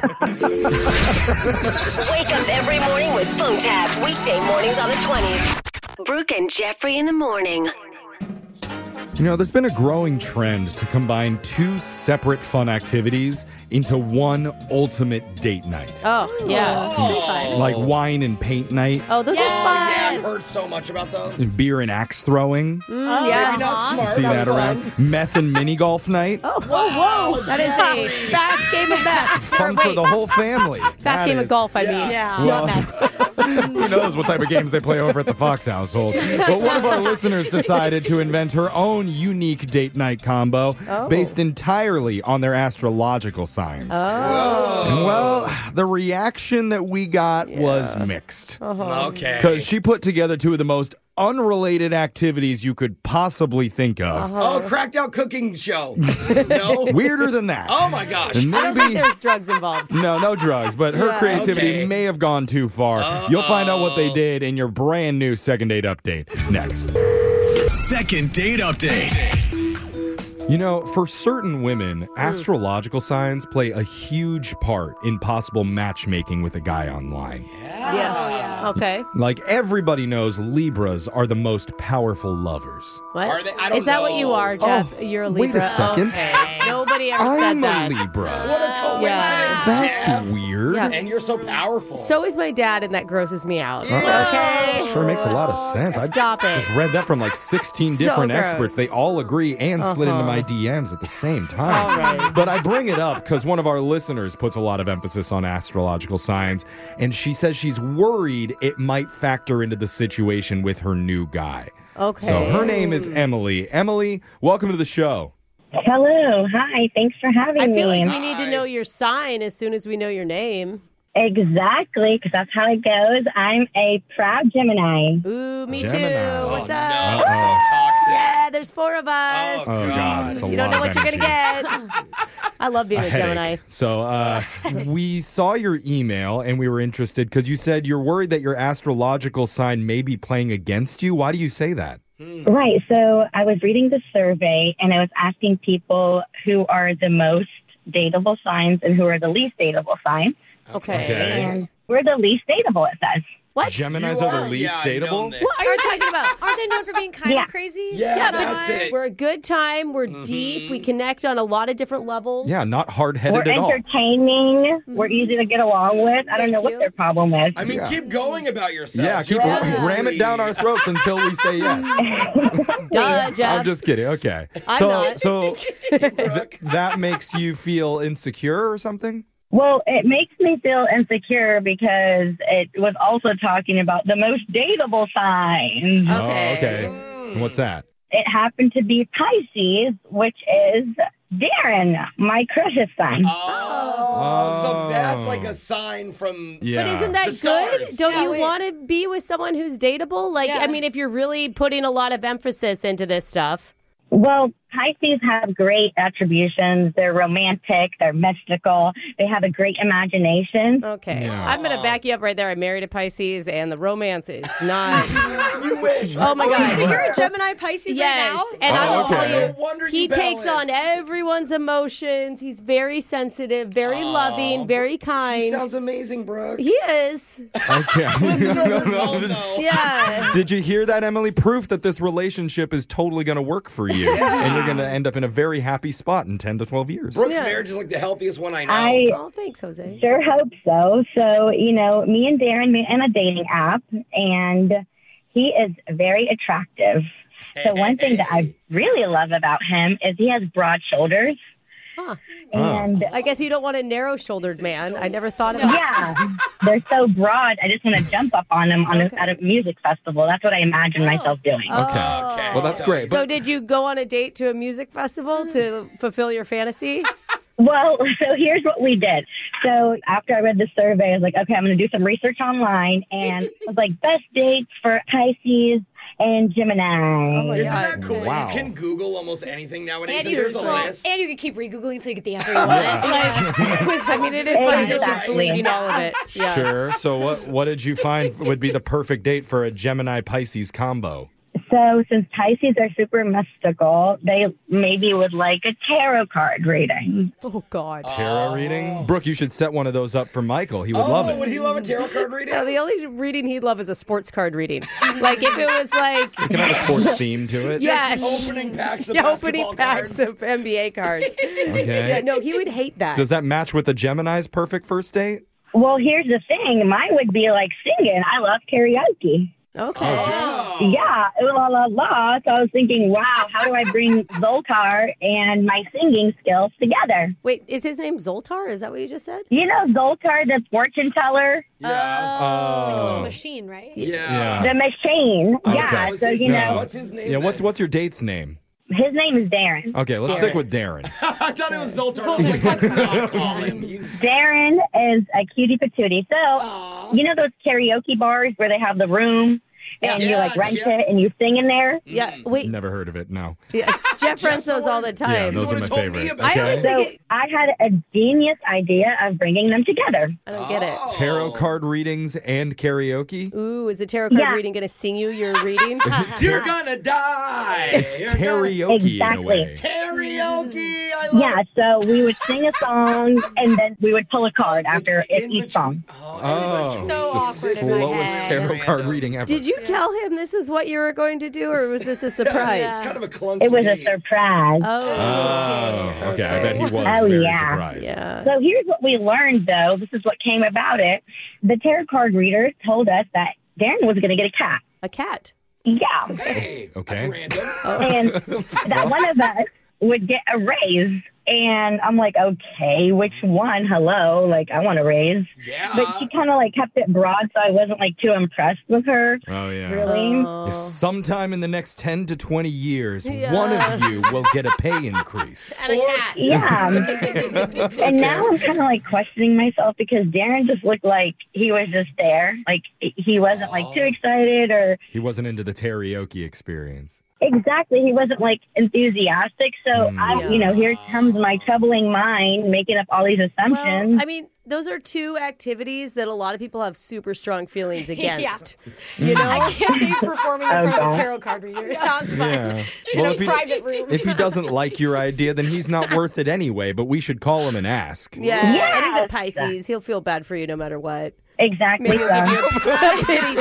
Wake up every morning with phone tabs. Weekday mornings on the twenties. Brooke and Jeffrey in the morning. You know, there's been a growing trend to combine two separate fun activities into one ultimate date night. Oh, yeah. Pretty fun. Like wine and paint night, Oh, those Oh, are fun. yeah, I've heard so much about those. and beer and axe throwing. Mm, yeah. Maybe not smart. See that but around? fun. Meth and mini golf night. Oh, whoa, whoa. That is a fast game of meth. Fun Or for wait, the whole family. Fast That game is- of golf, I mean. Yeah. Well, Not meth. who knows what type of games they play over at the Fox household. But one of our listeners decided to invent her own unique date night combo Oh. based entirely on their astrological signs. Oh. And well, the reaction that we got was mixed. Uh-huh. Okay. Because she put together two of the most unrelated activities you could possibly think of. Uh-huh. Oh, cracked out cooking show. No. Weirder than that. Oh my gosh. And I don't think maybe there's drugs involved. no, no drugs, but her Yeah. creativity Okay. may have gone too far. Uh-oh. You'll find out what they did in your brand new second date update next. Second date update. You know, for certain women, astrological signs play a huge part in possible matchmaking with a guy online. Yeah. Okay. Like, everybody knows Libras are the most powerful lovers. What? Are they? I don't Is that what you know. are, Jeff? Oh, You're a wait Libra. a second. Okay. Nobody Nobody ever said I'm that. a Libra. What a coincidence. Yeah. That's Jeff. weird. Yeah. And you're so powerful. So is my dad, and that grosses me out. Uh-oh. Okay? Sure makes a lot of sense. Stop I it. just read that from like sixteen So different gross. experts. They all agree and slid into Uh-huh. my D Ms at the same time. All right. But I bring it up because one of our listeners puts a lot of emphasis on astrological signs, and she says she's worried it might factor into the situation with her new guy. Okay. So her name is Emily. Emily, welcome to the show. Hello. Hi. Thanks for having I me. feel like we need to know your sign as soon as we know your name. Exactly, because that's how it goes. I'm a proud Gemini. Ooh, me Gemini. too. What's Oh, up? no. So toxic. Yeah, there's four of us. Oh, God. It's a you lot don't know of what you're going to energy. get. I love being a, a Gemini. headache. So uh, we saw your email and we were interested because you said you're worried that your astrological sign may be playing against you. Why do you say that? Right. So I was reading the survey and I was asking people who are the most dateable signs and who are the least dateable signs. Okay. Okay. And we're the least dateable, it says. What? Geminis You are are? the least Yeah, I've known dateable? this. What are you talking about? Aren't they known for being kind of Yeah. crazy? Yeah, Yeah, that's but it. we're a good time. We're deep. We connect on a lot of different levels. Yeah, not hard-headed We're at all. entertaining. We're easy to get along with. I don't Thank know what you. their problem is. I mean, Yeah. keep going about yourself. Yeah, keep You're ram it down our throats until we say yes. Duh, Jeff. I'm just kidding. Okay. I'm so, not. so th- that makes you feel insecure or something? Well, it makes me feel insecure because it was also talking about the most dateable signs. Okay. Oh, okay. And what's that? It happened to be Pisces, which is Darren, my crush's sign. Oh, so that's like a sign from. Yeah. But isn't that The good? stars. Don't Yeah, you wait. want to be with someone who's dateable? Like, Yeah. I mean, if you're really putting a lot of emphasis into this stuff. Well, Pisces have great attributions. They're romantic. They're mystical. They have a great imagination. Okay. Yeah. I'm going to back you up right there. I married a Pisces, and the romance is not. You wish. Oh, my God. So you're a Gemini Pisces Yes, right now? and I Oh, will tell okay. you, No wonder he you takes on balance. everyone's emotions. He's very sensitive, very loving, very He kind. sounds amazing, Brooke. He is. Okay. Oh, no. Yeah. Did you hear that, Emily? Proof that this relationship is totally going to work for you. And you're going to end up in a very happy spot in ten to twelve years. Brooke's Yeah. marriage is like the healthiest one I know. I Oh, thanks, Jose. sure hope so. So, you know, me and Darren met in a dating app, and he is very attractive. So one thing that I really love about him is he has broad shoulders. Huh. And I guess you don't want a narrow-shouldered man. I never thought of that. yeah, they're so broad. I just want to jump up on them on a, at a music festival. That's what I imagine myself doing. Oh. Okay. Okay. Well, that's great. So But did you go on a date to a music festival to fulfill your fantasy? Well, so here's what we did. So after I read the survey, I was like, okay, I'm going to do some research online. And it was like best dates for Pisces and Gemini. Oh, my Isn't God. that cool? Wow. You can Google almost anything nowadays. And, And there's a well, list. and you can keep re-googling until you get the answer you want. Like, I mean, it is funny that she's Exactly. believing all of it. Yeah. sure. So what, what did you find would be the perfect date for a Gemini-Pisces combo? So since Pisces are super mystical, they maybe would like a tarot card reading. Oh, God. Tarot reading? Brooke, you should set one of those up for Michael. He would oh, love it. would he love a tarot card reading? No, the only reading he'd love is a sports card reading. Like, if it was like... It can have a sports theme to it. Yeah, Opening packs of yeah, basketball opening packs cards. of N B A cards. Okay. Yeah, no, he would hate that. Does that match with the Gemini's perfect first date? Well, here's the thing. Mine would be like singing. I love karaoke. Okay. Oh. Yeah, la la la. So I was thinking, wow, how do I bring Zoltar and my singing skills together? Wait, is his name Zoltar? Is that what you just said? You know Uh, Zoltar, the fortune teller? Yeah. Oh. a machine, right? Yeah. The machine. Okay. Yeah, What's so his you name? know, What's his name? Yeah, what's then? what's your date's name? his name is Darren. Okay, let's Darren. stick with Darren. I thought it was Zoltar. I was like, that's not calling. He's... Darren is a cutie patootie. So, you know those karaoke bars where they have the room and you Yeah, like rent Jeff- it and you sing in there? Yeah, wait. Never heard of it, no. Yeah, Jeff rents those all the time. Yeah, those are would've my told me favorite. about I always Okay. think So it, I had a genius idea of bringing them together. I don't get it. Tarot card readings and karaoke? Ooh, is the tarot card Yeah. reading going to sing you your reading? You're gonna die. It's You're karaoke in a Exactly. way. Karaoke. I love Yeah, so we would sing a song and then we would pull a card after each song. Oh, So the awkward in my slowest head. tarot card reading ever. Did you tell him this is what you were going to do, or was this a surprise? Yeah. Kind of a clunky It was a date. surprise. Oh, Oh, okay. I bet he was Oh, very yeah. surprised. yeah. So here's what we learned, though. This is what came about it. The tarot card readers told us that Darren was going to get a cat. A cat. Yeah. Hey, Okay. that's random. And that one of us would get a raise. And I'm like, okay, which one? Hello. Like, I want a raise. Yeah. But she kind of like kept it broad, so I wasn't like too impressed with her. Oh, yeah. Really? Oh. Yes, sometime in the next ten to twenty years, Yeah. one of you will get a pay increase. And a cat. Yeah. And now I'm kind of like questioning myself because Darren just looked like he was just there. Like he wasn't like too excited or He wasn't into the karaoke experience. exactly. He wasn't like enthusiastic. So Mm. I, you know, here comes my troubling mind making up all these assumptions. Well, I mean, those are two activities that a lot of people have super strong feelings against. You know? I can't see you performing in front of Okay. a tarot card reader. Sounds fun. Yeah. In Well, a if he, private room. if he doesn't like your idea, then he's not worth it anyway, but we should call him and ask. Yeah, and he's a Yes. Pisces. He'll feel bad for you no matter what. exactly. Maybe he'll So. give you a pity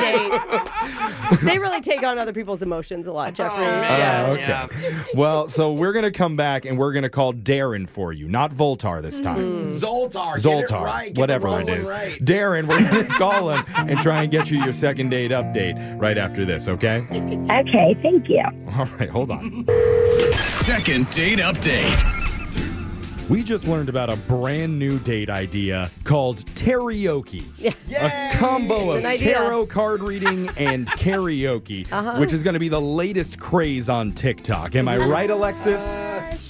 date. They really take on other people's emotions a lot, Jeffrey. yeah. Oh, okay. Well, so we're going to come back and we're going to call Darren for you, not Voltar this time. Zoltar. Get Zoltar, it right. Get the whatever wrong it one is. right. Darren, we're going to call him and try and get you your second date update right after this, okay? Okay, thank you. All right, hold on. Second date update. We just learned about a brand new date idea called karaoke. A combo It's of an idea. tarot card reading and karaoke, Uh-huh. which is going to be the latest craze on TikTok. Am I right, Alexis?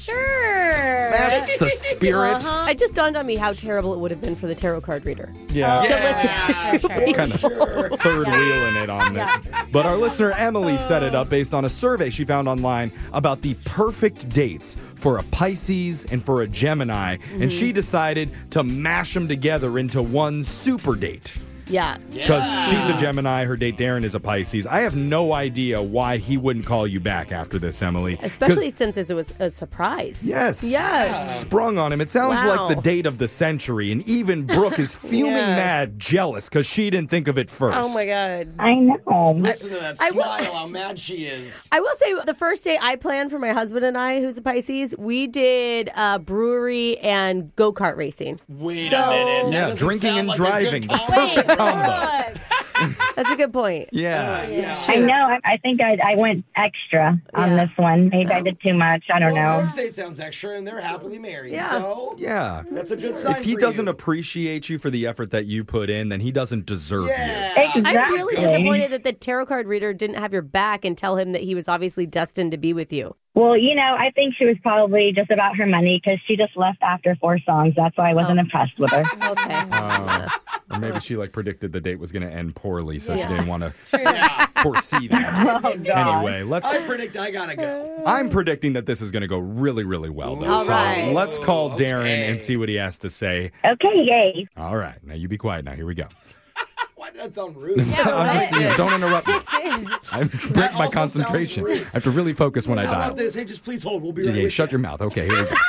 Sure. That's the spirit. Uh-huh. It just dawned on me how terrible it would have been for the tarot card reader. Yeah. To listen to two people. Kind of third wheeling it on it. But our listener Emily set it up based on a survey she found online about the perfect dates for a Pisces and for a Gemini, Mm-hmm. and she decided to mash them together into one super date. Yeah. Because she's a Gemini, her date Darren is a Pisces. I have no idea why he wouldn't call you back after this, Emily. 'Cause- Especially since it was a surprise. Yes. Yes. Sprung on him. It sounds Wow. like the date of the century, and even Brooke is fuming Yeah. mad jealous because she didn't think of it first. Oh my God. I know. Listen to that I will- smile, how mad she is. I will say the first day I planned for my husband and I, who's a Pisces, we did uh, brewery and go kart racing. Wait So- a minute. That Yeah, doesn't drinking sound and like a good driving. The combo. perfect combo. That's a good point. Yeah. Yeah. I know. I, I think I, I went extra on Yeah. this one. Maybe I did too much. I don't Well, know. First date sounds extra, and they're happily married. Yeah. So Yeah. that's a good sign. If he for doesn't you. appreciate you for the effort that you put in, then he doesn't deserve yeah. Exactly. I'm really disappointed that the tarot card reader didn't have your back and tell him that he was obviously destined to be with you. Well, you know, I think she was probably just about her money because she just left after four songs. That's why I wasn't Oh. impressed with her. Okay. you. Uh, or maybe she like predicted the date was going to end poorly, so she Yeah. didn't want to Yeah. foresee that. Oh, God. Anyway, let's. I predict I gotta go. I'm predicting that this is going to go really, really well, though. All so right. let's call Okay. Darren and see what he has to say. Okay, yay. All right. Now you be quiet. Now here we go. Why did that sound rude? I'm just, you know, don't interrupt me. I break my also concentration. sounds rude. I have to really focus when I How dial. about this? Hey, just please hold. We'll be right Yeah, with shut you. your mouth. Okay, here we go.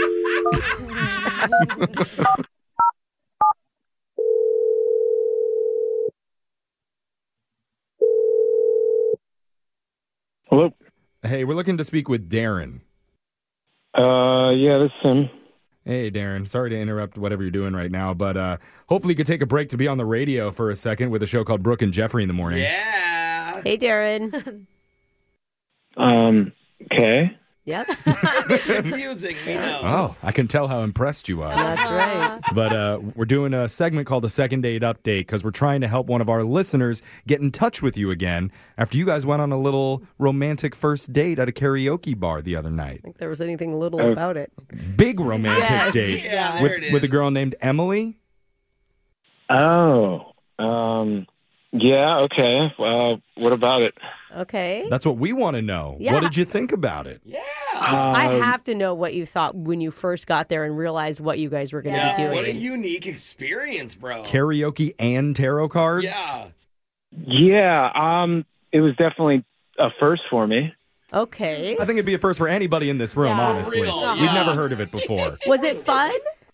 Hello. Hey, we're looking to speak with Darren. Uh, yeah, this is him. Hey, Darren. Sorry to interrupt whatever you're doing right now, but uh, hopefully you could take a break to be on the radio for a second with a show called Brooke and Jeffrey in the morning. Yeah. Hey, Darren. Um, okay. Yep. Confusing. We know. Oh, I can tell how impressed you are. That's right. But uh, we're doing a segment called the Second Date Update because we're trying to help one of our listeners get in touch with you again after you guys went on a little romantic first date at a karaoke bar the other night. I think there was anything little Oh. about it. Big romantic Yes. date Yeah, there with, it is. with a girl named Emily. Oh, um, yeah, okay. Well, what about it? Okay. That's what we want to know. Yeah. What did you think about it? Yeah. I Um, have to know what you thought when you first got there and realized what you guys were going to Yeah, be doing. what a unique experience, bro. Karaoke and tarot cards? Yeah. Yeah, um, it was definitely a first for me. Okay. I think it'd be a first for anybody in this room, Yeah. honestly. Real, We've yeah. never heard of it before. Was it fun?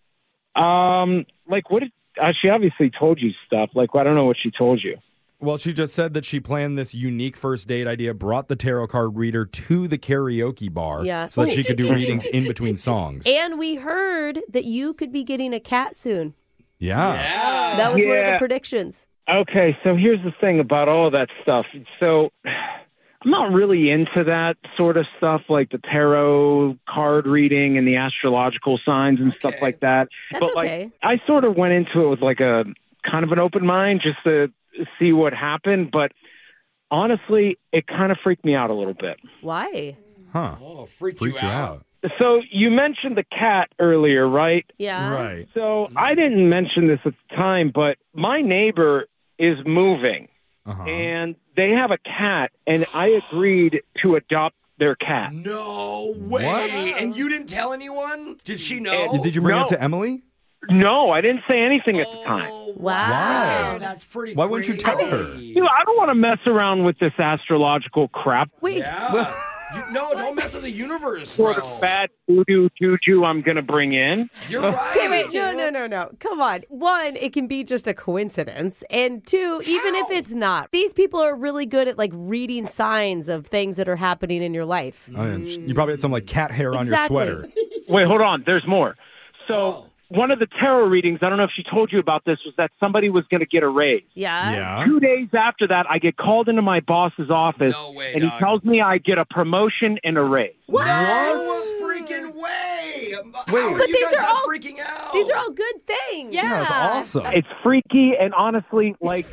Um, like what? Did, uh, she obviously told you stuff. Like I don't know what she told you. Well, she just said that she planned this unique first date idea, brought the tarot card reader to the karaoke bar Yeah. so that she could do readings in between songs. And we heard that you could be getting a cat soon. Yeah. Yeah. That was one of the Yeah. predictions. Okay, so here's the thing about all of that stuff. So I'm not really into that sort of stuff, like the tarot card reading and the astrological signs and stuff Okay. like that. That's but okay. like, I sort of went into it with like a kind of an open mind just to see what happened. But honestly, it kind of freaked me out a little bit. Why? Huh. Oh, freaked, Freaked you you out. out. So you mentioned the cat earlier, right? Yeah. Right. So I didn't mention this at the time, but my neighbor is moving. Uh-huh. And they have a cat, and I agreed to adopt their cat. No way. What? And you didn't tell anyone? Did she know? Did you bring it No. up to Emily? No, I didn't say anything at the time. Oh, Wow. Why? That's pretty Why wouldn't you tell crazy. her? Dude, I don't want to mess around with this astrological crap. Wait. Yeah. You, no, don't mess with the universe, Sort bro. of bad voodoo juju I'm going to bring in. You're right. Okay, wait, no, no, no, no. Come on. One, it can be just a coincidence. And two, even if it's not, these people are really good at like reading signs of things that are happening in your life. Oh, and sh- you probably had some like cat hair on your Exactly. sweater. Wait, hold on. There's more. So Oh. one of the tarot readings, I don't know if she told you about this, was that somebody was going to get a raise. Yeah. Yeah. Two days after that, I get called into my boss's office, No way, and dog. he tells me I get a promotion and a raise. What? No freaking way. How Wait. are But you these guys are not all- freaking out? These are all good things. Yeah. Yeah, that's awesome. It's freaky, and honestly, like,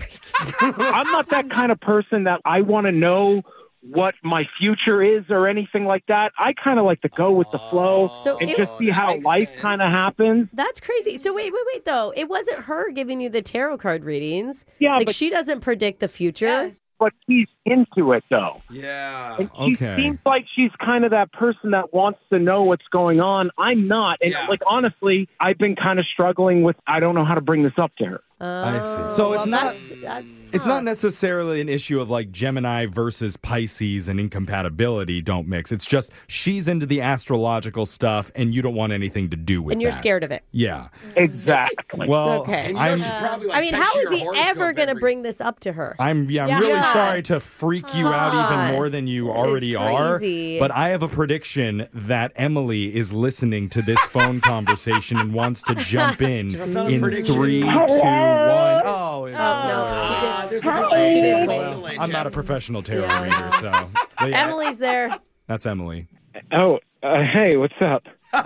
I'm not that kind of person that I want to know what my future is or anything like that. I kind of like to go with the flow So and it- just see that how makes life sense. kind of happens. That's crazy. So wait, wait, wait, though. It wasn't her giving you the tarot card readings. Yeah, Like but, she doesn't predict the future. but she's into it, though. Yeah. And she Okay. seems like she's kind of that person that wants to know what's going on. I'm not. And, Yeah. like, honestly, I've been kind of struggling with, I don't know how to bring this up to her. I see. Oh, So it's well, not- That's, that's, It's huh. not necessarily an issue of like Gemini versus Pisces and incompatibility don't mix. It's just she's into the astrological stuff and you don't want anything to do with And you're that. scared of it. Yeah. Exactly. Well, Okay. And you know I'm she's probably like I mean, text how you is your he horoscope ever going to every- bring this up to her? I'm yeah, I'm Yeah. really Yeah. sorry to freak you out even God. more than you That already is are. crazy. But I have a prediction that Emily is listening to this phone conversation and wants to jump in That's not a in prediction. three, two, one. Hello? Oh, it's Oh, no, Laura. she Ah, did. there's a Hi. delay. She There's did a wait. delay, I'm not a Jeff. professional tarot Yeah. reader, so but yeah, Emily's there. that's Emily. Oh, uh, hey, what's up?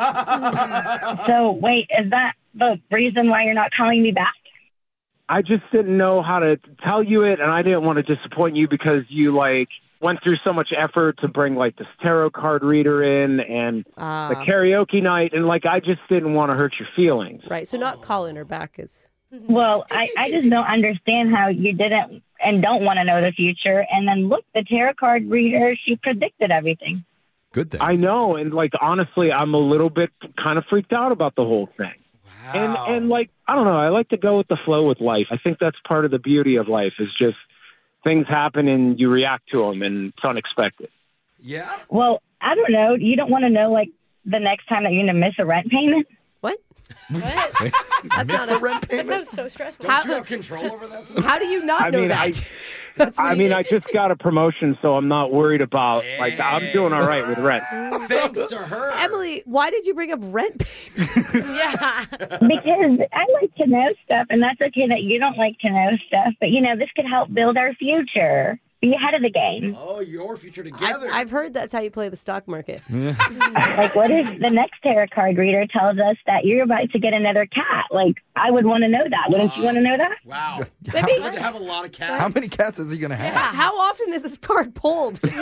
So, wait, is that the reason why you're not calling me back? I just didn't know how to tell you it, and I didn't want to disappoint you because you, like, went through so much effort to bring, like, this tarot card reader in and Ah. the karaoke night, and, like, I just didn't want to hurt your feelings. Right. So not calling her back is. Well, I, I just don't understand how you didn't and don't want to know the future. And then look, the tarot card reader, she predicted everything. Good thing. I know, and, like, honestly, I'm a little bit kind of freaked out about the whole thing. And, and like, I don't know, I like to go with the flow with life. I think that's part of the beauty of life is just things happen and you react to them, and it's unexpected. Yeah? Well, I don't know. You don't want to know, like, the next time that you're going to miss a rent payment? What? That's not a rent That payment. sounds so stressful. Don't you have control over that? sometimes? How do you not I know mean, that? I, That's what I he mean, did. I just got a promotion, so I'm not worried about, like, I'm doing all right with rent. Thanks to her. Emily, why did you bring up rent payments? Yeah. Because I like to know stuff, and that's okay that you don't like to know stuff. But, you know, this could help build our future. Be ahead of the game. Oh, your future I've, together. I've heard that's how you play the stock market. Like, what if the next tarot card reader tells us that you're about to get another cat? Like, I would want to know that. Wouldn't you want to know that? Wow. Maybe. Good to have a lot of cats. How many cats is he gonna have? How often is this card pulled? Yeah.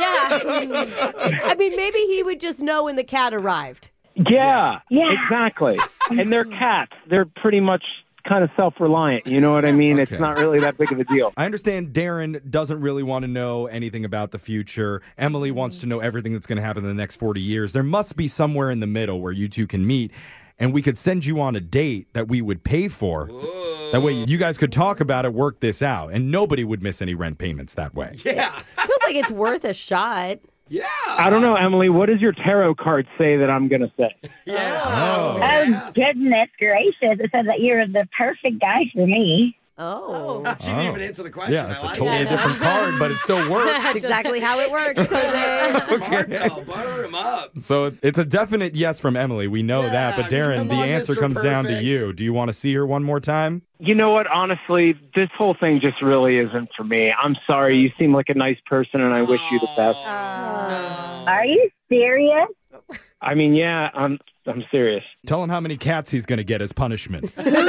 I mean, maybe he would just know when the cat arrived. Yeah, Yeah. exactly. And they're cats. They're pretty much kind of self-reliant. You know what I mean? Okay. It's not really that big of a deal. I understand Darren doesn't really want to know anything about the future. Emily wants to know everything that's going to happen in the next forty years. There must be somewhere in the middle where you two can meet, and we could send you on a date that we would pay for. That way you guys could talk about it, work this out, and nobody would miss any rent payments that way. Yeah. Feels like it's worth a shot. Yeah. I don't know, Emily. What does your tarot card say that I'm going to say? Oh, goodness gracious. It says that you're the perfect guy for me. Oh. She didn't even answer the question. Yeah, it's I a like totally it. different card, but it still works. That's exactly how it works, Jose. Smart though. Butter him up. So it's a definite yes from Emily. We know that. But Darren, come the on, answer Mister comes down to Perfect. you. Do you want to see her one more time? You know what? Honestly, this whole thing just really isn't for me. I'm sorry. You seem like a nice person, and I wish you the best. Are you serious? I mean, yeah, I'm I'm serious. Tell him how many cats he's going to get as punishment.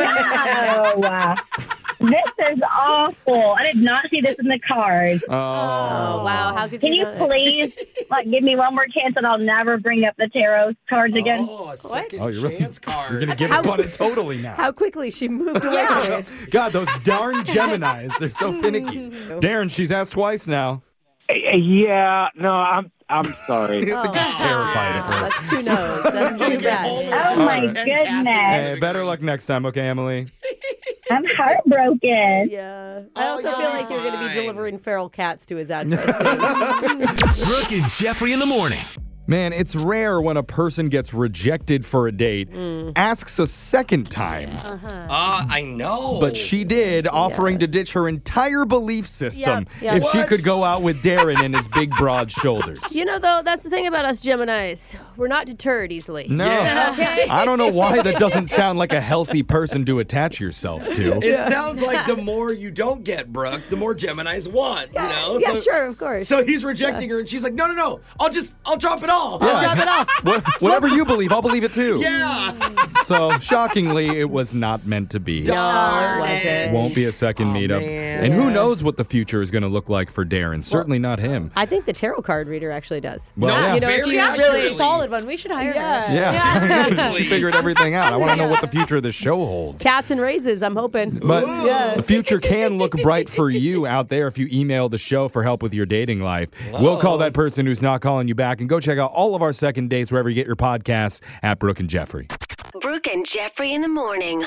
No. Uh, this is awful. I did not see this in the cards. Oh, Oh, wow. How could Can you you not- please like give me one more chance and I'll never bring up the tarot cards again? Oh, a second Oh, you're really- chance card. You're going to give up on it totally now. How quickly she moved away from it. God, those darn Geminis. They're so finicky. Darren, she's asked twice now. Uh, Yeah, no, I'm I'm sorry. I think he's terrified of her. That's two no's. That's too bad. Oh my goodness. Hey, better luck next time, okay, Emily? I'm heartbroken. Yeah. I Oh, also you'll feel be like you're going to be fine. delivering feral cats to his address soon. Brooke and Jeffrey in the morning. Man, it's rare when a person gets rejected for a date, asks a second time. Ah, I know. But she did, offering to ditch her entire belief system Yep, yep. if she What? could go out with Darren and his big, broad shoulders. You know, though, that's the thing about us Geminis. We're not deterred easily. No. Okay. I don't know why that doesn't sound like a healthy person to attach yourself to. It sounds like the more you don't get, Brooke, the more Geminis want, you know? Yeah, so, sure, of course. So he's rejecting her, and she's like, no, no, no. I'll just, I'll drop it all. I'll drop it off. What, whatever you believe, I'll believe it too. Yeah. So, shockingly, it was not meant to be. No, it Darn wasn't. it. Won't be a second meetup. man. And who knows what the future is going to look like for Darren? Certainly not him. I think the tarot card reader actually does. Well, No, yeah. You know, if Very you accurately. really Solid one. We should hire Yeah. her. Yeah, she figured everything out. I want to know what the future of the show holds. Cats and raises, I'm hoping. But Yes. the future can look bright for you out there if you email the show for help with your dating life. We'll call that person who's not calling you back, and go check out all of our second dates wherever you get your podcasts at Brooke and Jeffrey. Brooke and Jeffrey in the morning.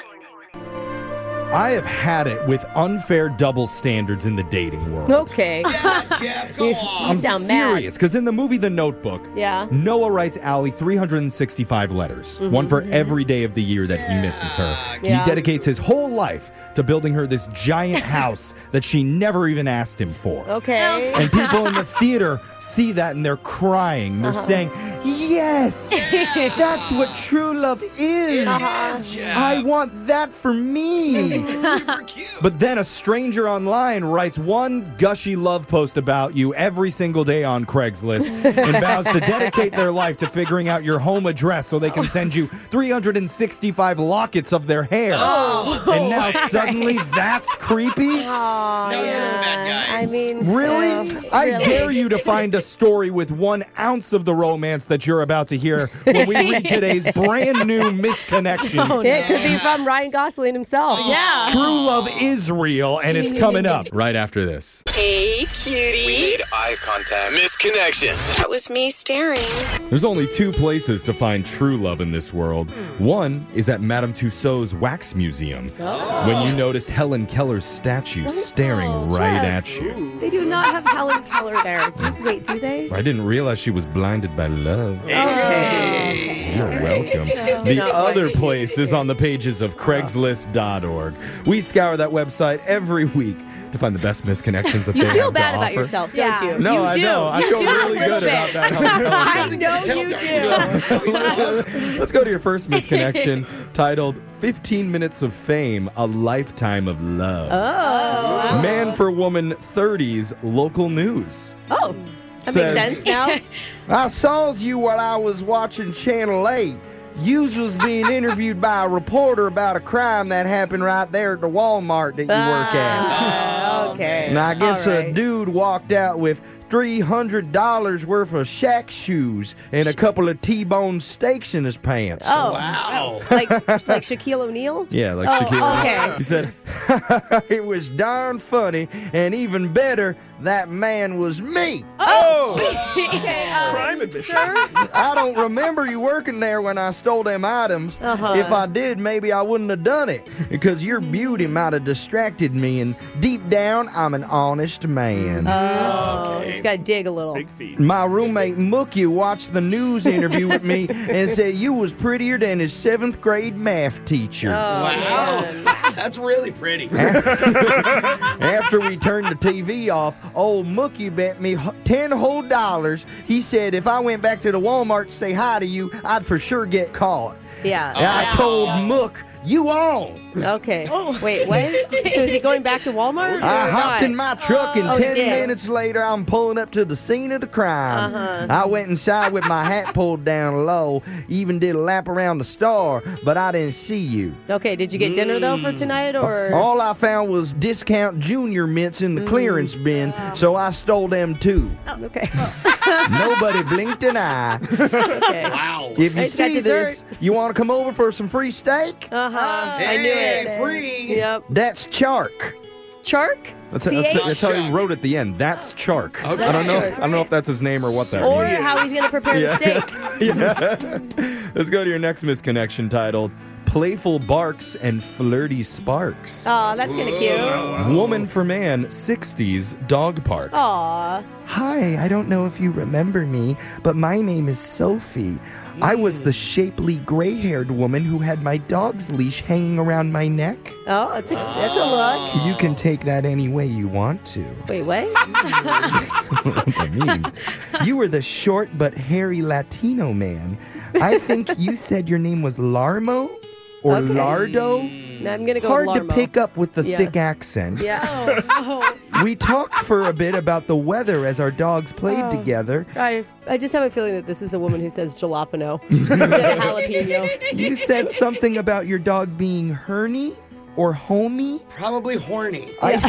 I have had it with unfair double standards in the dating world. Okay. Yeah, Jeff, go on. I'm sound mad. serious, because in the movie The Notebook, Yeah. Noah writes Allie three hundred sixty-five letters, one for every day of the year that he misses her. Yeah. He dedicates his whole life to building her this giant house that she never even asked him for. Okay. And people in the theater see that and they're crying. They're saying, yes, that's what true love is. Yes, Jeff. I want that for me. Super cute. But then a stranger online writes one gushy love post about you every single day on Craigslist and vows to dedicate their life to figuring out your home address so they can send you three hundred sixty-five lockets of their hair. Oh, and now suddenly that's creepy? Oh, No, you're the bad guy. I mean, Really? uh, I really. dare you to find a story with one ounce of the romance that you're about to hear when we read today's brand new Misconnections. It could be from Ryan Gosling himself. Yeah. True love is real, and it's coming up right after this. Hey, cutie. Made eye contact. Misconnections. That was me staring. There's only two places to find true love in this world. One is at Madame Tussauds Wax Museum, when you noticed Helen Keller's statue staring Oh, right Jeff. at you. They do not have Helen Keller there. Do- Wait, do they? I didn't realize she was blinded by love. Okay. You're welcome. The No. other place is on the pages of Craigslist dot org. We scour that website every week to find the best misconnections that You they feel have bad to about offer. yourself, don't Yeah. you? No, you I do. know. I you feel do really a little good bit. about that. Helen Keller I thing. know Tell you Darren. do. Let's go to your first misconnection, titled fifteen minutes of Fame, A Lifetime of Love. Oh. Man for woman thirties, local news. Oh. That Says- makes sense now. I saw you while I was watching Channel eight. Yous was being interviewed by a reporter about a crime that happened right there at the Walmart that you work at. Ah, okay. And I guess All a right. dude walked out with three hundred dollars worth of Shaq shoes and a couple of T-bone steaks in his pants. Oh. Wow. Like like Shaquille O'Neal? Yeah, like Oh, Shaquille. okay. He said, It was darn funny, and even better, that man was me. Oh. Okay, um, Crime admission. I don't remember you working there when I stole them items. Uh-huh. If I did, maybe I wouldn't have done it because your beauty might have distracted me. And deep down, I'm an honest man. Oh, you just got to dig a little. Big feet. My roommate Mookie watched the news interview with me and said you was prettier than his seventh grade math teacher. Oh, Wow. That's really pretty. After we turned the T V off, old Mookie bet me h- ten whole dollars. He said if I went back to the Walmart to say hi to you, I'd for sure get caught. Yeah. And I told Mook, you on. Okay. Wait, what? So is he going back to Walmart? I or hopped not? in my truck, and Oh, he ten did. minutes later, I'm pulling up to the scene of the crime. Uh-huh. I went inside with my hat pulled down low, even did a lap around the store, but I didn't see you. Okay, did you get dinner though for tonight or? All I found was discount junior mints in the clearance bin, so I stole them too. Okay. Nobody blinked an eye. Okay. Wow. If you I just got see dessert. this, you want to come over for some free steak? Uh huh. I knew Hey, it. free. Yep. That's Chark. Chark? That's, C that's, H? that's how he wrote at the end. That's Chark. Okay. I don't know. That's I don't know if that's his name or what that Or means. how he's gonna prepare the steak. Yeah. Let's go to your next misconnection titled Playful Barks and Flirty Sparks. Aw, that's kind of cute. Woman for Man, sixties dog park. Aw. Hi, I don't know if you remember me, but my name is Sophie. I was the shapely gray-haired woman who had my dog's leash hanging around my neck. Oh, that's a that's a look. You can take that any way you want to. Wait, what? What that means. You were the short but hairy Latino man. I think you said your name was Larmo or Okay. Lardo. No, I'm gonna go Hard with to Larmo. pick up with the Yeah. thick accent. Yeah. We talked for a bit about the weather as our dogs played Oh. together. I I just have a feeling that this is a woman who says jalapeno instead of jalapeno. You said something about your dog being herny or homey. Probably horny. I,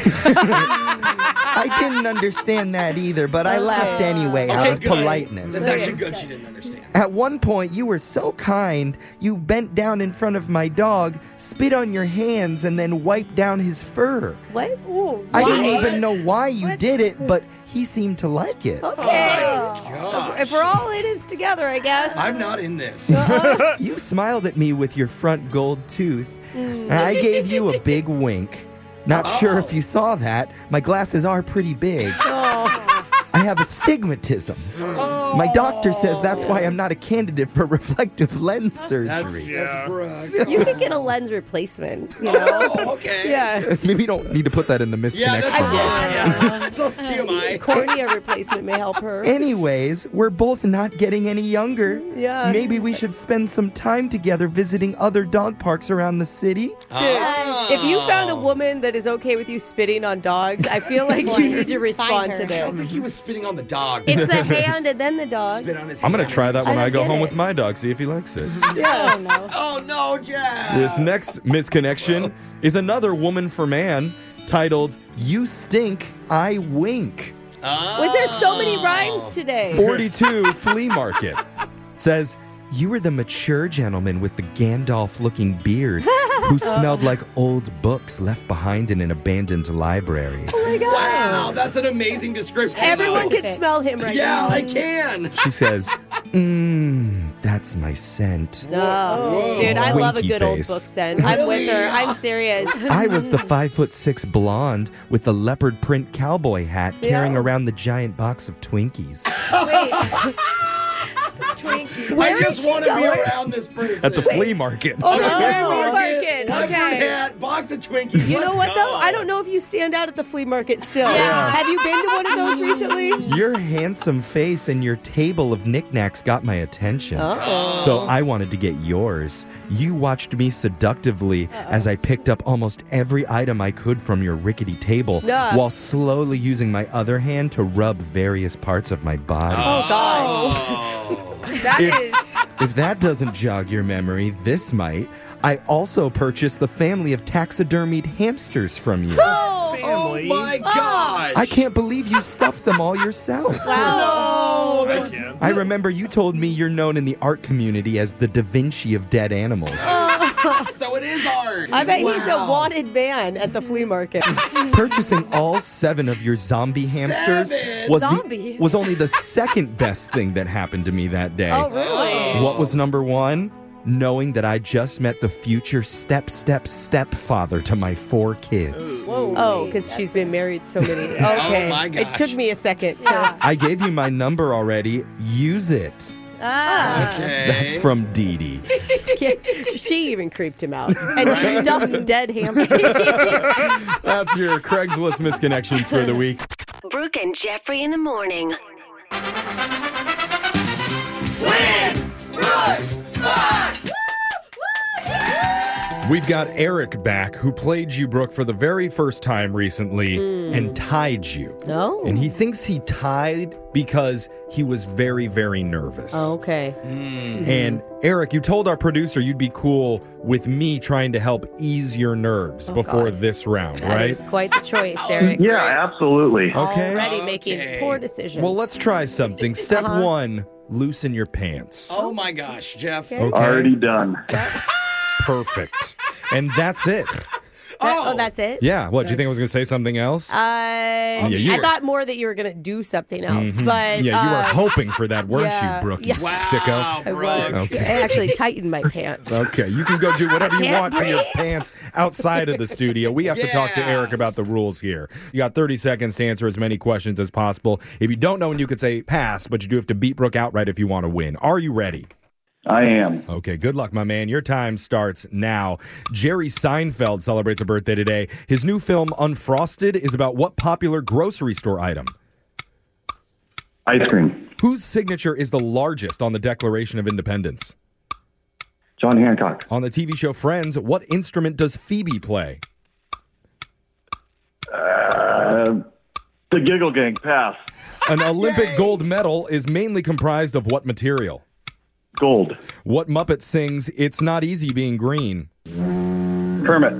I didn't understand that either, but I Okay. laughed anyway out Okay, of good. politeness. That's actually good she didn't understand. At one point, you were so kind, you bent down in front of my dog, spit on your hands, and then wiped down his fur. What? I didn't What? even know why you did it, but he seemed to like it. Okay. Gosh. If we're all in it together, I guess. I'm not in this. You smiled at me with your front gold tooth. Mm. and I gave you a big wink. Not sure if you saw that. My glasses are pretty big. Oh. I have astigmatism. My doctor says that's why I'm not a candidate for reflective lens surgery. That's, that's Brooke. You could get a lens replacement, you know? Oh, okay. Yeah. Maybe you don't need to put that in the Yeah, misconnection. that's I just- yeah. That's all T M I. Cornea replacement may help her. Anyways, we're both not getting any younger. Yeah. Maybe we should spend some time together visiting other dog parks around the city. Dude, if you found a woman that is okay with you spitting on dogs, I feel like you need to respond to I don't think this. he was spitting on the dog. It's the hand and then the dog. Spit on his I'm going hand. to try that when I I, don't go get home it. with my dog, see if he likes it. Yeah. Oh no. Oh no, Jack. This next misconnection is another Woman for Man titled You Stink, I Wink. Was there so many rhymes today? forty-two Flea Market. Says, you were the mature gentleman with the Gandalf-looking beard who smelled like old books left behind in an abandoned library. Oh my god. Wow, that's an amazing description. Everyone can smell him right Yeah, now. I can. She says, mmm, that's my scent. No. Dude, I love a Winky good old face. book scent. I'm with her. I'm serious. I was the five foot six blonde with the leopard print cowboy hat carrying Yeah. around the giant box of Twinkies. Where I is just she want to be going? around this person. At the flea market. Oh, the Okay. flea market. Leopard Okay. hat, box of Twinkies. You know Let's what go. though? I don't know if you stand out at the flea market still. Yeah. Have you been to one of those recently? Your handsome face and your table of knickknacks got my attention. Uh-oh. So I wanted to get yours. You watched me seductively as I picked up almost every item I could from your rickety table Yeah. while slowly using my other hand to rub various parts of my body. Oh God. That If- is. If that doesn't jog your memory, this might. I also purchased the family of taxidermied hamsters from you. Oh, Oh my gosh. I can't believe you stuffed them all yourself. wow. No, that's- I remember you told me you're known in the art community as the Da Vinci of dead animals. So it is art. I bet he's a Wow. wanted man at the flea market. Purchasing all seven of your zombie hamsters Seven? was, Zombie? the, was only the second best thing that happened to me that day. Oh really? What was number one? knowing that I just met the future step, step, stepfather to my four kids. Whoa. Oh, because she's been married so many. Okay. Oh, my It gosh. took me a second to. I gave you my number already. Use it. Ah. Okay. That's from Dee Dee. She even creeped him out. And he stuffs dead hamsters. That's your Craigslist misconnections for the week. Brooke and Jeffrey in the morning. Win! Brooks! Boss! We've got Eric back, who played you, Brooke, for the very first time recently and tied you. No? And he thinks he tied because he was very, very nervous. Oh, okay. And Eric, you told our producer you'd be cool with me trying to help ease your nerves Oh, before God. this round, That right? is quite the choice, Eric. Yeah, absolutely. Okay. Already making poor decisions. Well, let's try something. Step Uh-huh. one, loosen your pants. Oh my gosh, Jeff. Okay. Already done. Perfect. And that's it. That- oh, that's it? Yeah. What, do you think I was going to say something else? Uh, you I were- thought more that you were going to do something else, Mhm. but yeah, you were uh, hoping for that, weren't yeah, you, Brooke? yeah. You Wow, sicko. I was. Okay. I actually tightened my pants. Okay, you can go do whatever I you can't want to your breathe. pants outside of the studio. We have to talk to Yeah. Eric about the rules here. You got thirty seconds to answer as many questions as possible. If you don't know, and you could say pass, but you do have to beat Brooke outright if you want to win. Are you ready? I am. Okay, good luck, my man. Your time starts now. Jerry Seinfeld celebrates a birthday today. His new film, Unfrosted, is about what popular grocery store item? Ice cream. Whose signature is the largest on the Declaration of Independence? John Hancock. On the T V show Friends, what instrument does Phoebe play? Uh, the Giggle Gang. Pass. An Olympic gold medal is mainly comprised of what material? Gold. What Muppet sings, It's Not Easy Being Green? Kermit.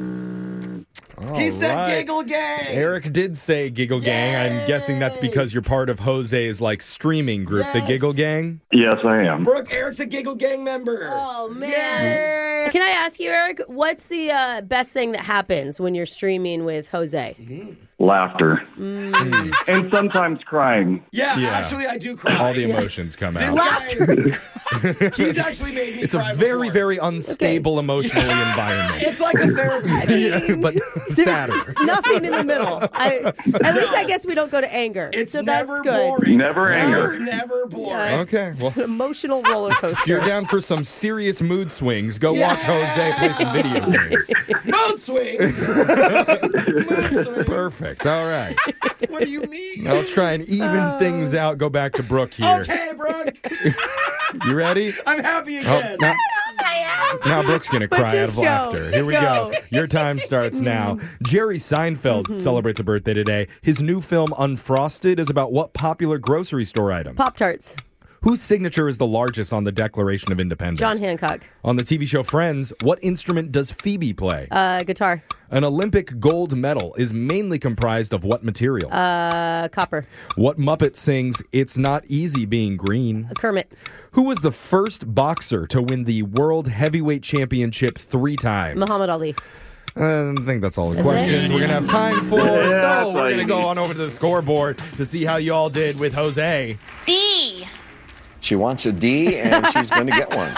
He All said right. Giggle Gang. Eric did say Giggle Gang. I'm guessing that's because you're part of Jose's like streaming group, the Yes. Giggle Gang. Yes, I am. Brooke, Eric's a Giggle Gang member. Oh, man. Can I ask you, Eric, what's the uh, best thing that happens when you're streaming with Jose? Laughter. Mm. And sometimes crying. Yeah, Yeah. actually, I do cry. All the emotions come This out. guy- He's actually made me It's a cry very, before. very unstable emotionally environment. It's like a therapy. Yeah, but sadder. Nothing in the middle. I, at least I guess we don't go to anger. It's so never that's good. boring. Never anger. It's never boring. Yeah. Okay, well, It's an emotional roller if you're coaster. down for some serious mood swings, go Yeah. watch Jose play some video games. Mood swings. Mood swings. Perfect. All right. What do you mean? Now let's try and even things out. Go back to Brooke here. Okay, Brooke. You ready? I'm happy Oh, again. now, now Brooke's going to cry out just of go. laughter. Here we go. Go. Your time starts now. Jerry Seinfeld celebrates a birthday today. His new film, Unfrosted, is about what popular grocery store item? Pop Tarts. Whose signature is the largest on the Declaration of Independence? John Hancock. On the T V show Friends, what instrument does Phoebe play? Uh, guitar. An Olympic gold medal is mainly comprised of what material? Uh, copper. What Muppet sings, It's Not Easy Being Green? Kermit. Who was the first boxer to win the World Heavyweight Championship three times? Muhammad Ali. I think that's all the That's questions it? we're going to have time for. Yeah, so that's all we're going you to go need. on over to the scoreboard to see how you all did with Jose. D. She wants a D, and she's going to get one.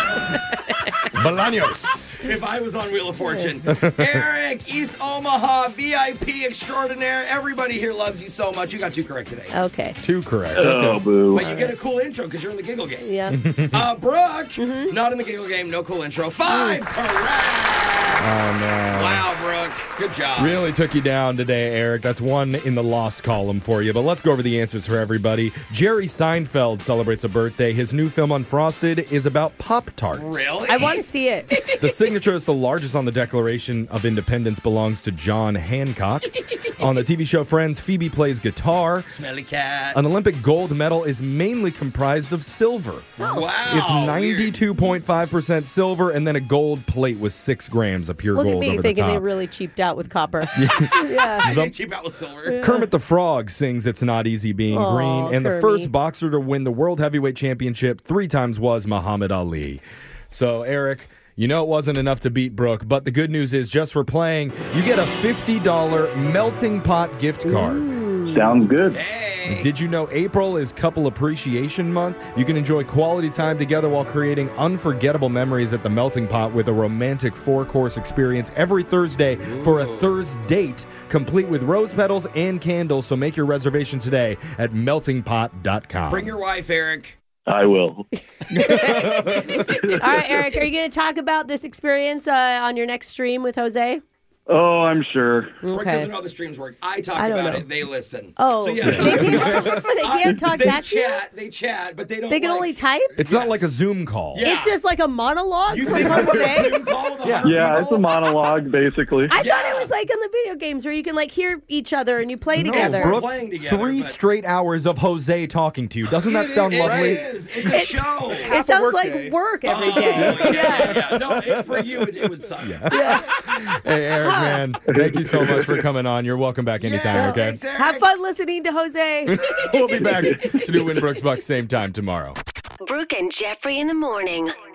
Bolaños. If I was on Wheel of Fortune. Eric, East Omaha, V I P extraordinaire. Everybody here loves you so much. You got two correct today. Okay. Two correct. Oh, Okay. boo. But you get a cool intro because you're in the Giggle Game. Yeah. Uh, Brooke, Mm-hmm. not in the Giggle Game, no cool intro. Five correct. Oh, no. Wow, Brooke. Good job. Really took you down today, Eric. That's one in the lost column for you. But let's go over the answers for everybody. Jerry Seinfeld celebrates a birthday. His new film, Unfrosted, is about Pop-Tarts. Really? I want to see it. The signature is the largest on the Declaration of Independence belongs to John Hancock. On the T V show Friends, Phoebe plays guitar. Smelly cat. An Olympic gold medal is mainly comprised of silver. Wow. It's weird. ninety-two point five percent silver and then a gold plate with six grams of pure Look at gold me over the thinking top. they really cheaped out with copper. yeah. I The- did cheap out with silver. Kermit the Frog sings It's Not Easy Being Aw, Green. And the Kermit. first boxer to win the World Heavyweight Championship three times was Muhammad Ali. So, Eric, you know it wasn't enough to beat Brooke, but the good news is just for playing, you get a fifty dollars Melting Pot gift card. Sounds good. Did you know April is Couple Appreciation Month? You can enjoy quality time together while creating unforgettable memories at the Melting Pot with a romantic four-course experience every Thursday for a Thursday date, complete with rose petals and candles. So make your reservation today at melting pot dot com. Bring your wife, Eric. I will. All right, Eric, are you going to talk about this experience uh, on your next stream with Jose? Oh, I'm sure. Brooke doesn't know how the streams work. I talk I don't about know. it. They listen. Oh, so yes, they can't, they can't talk they back to you? chat. They chat, but they don't. They can like, only type? It's not like a Zoom call. Yeah. It's just like a monologue You from think I'm Jose? on a Zoom call with a Yeah. hundred Yeah, people? it's a monologue, basically. I thought it was like in the video games where you can like hear each other and you play No, together. Brooke, playing together, three but- straight hours of Jose talking to you. Doesn't that It sound is, lovely? It is. It's a show. It sounds like work every day. Oh, yeah, yeah, yeah. No, it, for you, it, it would suck. Hey, Eric, man, thank you so much for coming on. You're welcome back anytime, Yeah, okay? thanks, Eric. Have fun listening to Jose. We'll be back to do Winbrooks Bucks same time tomorrow. Brooke and Jeffrey in the morning.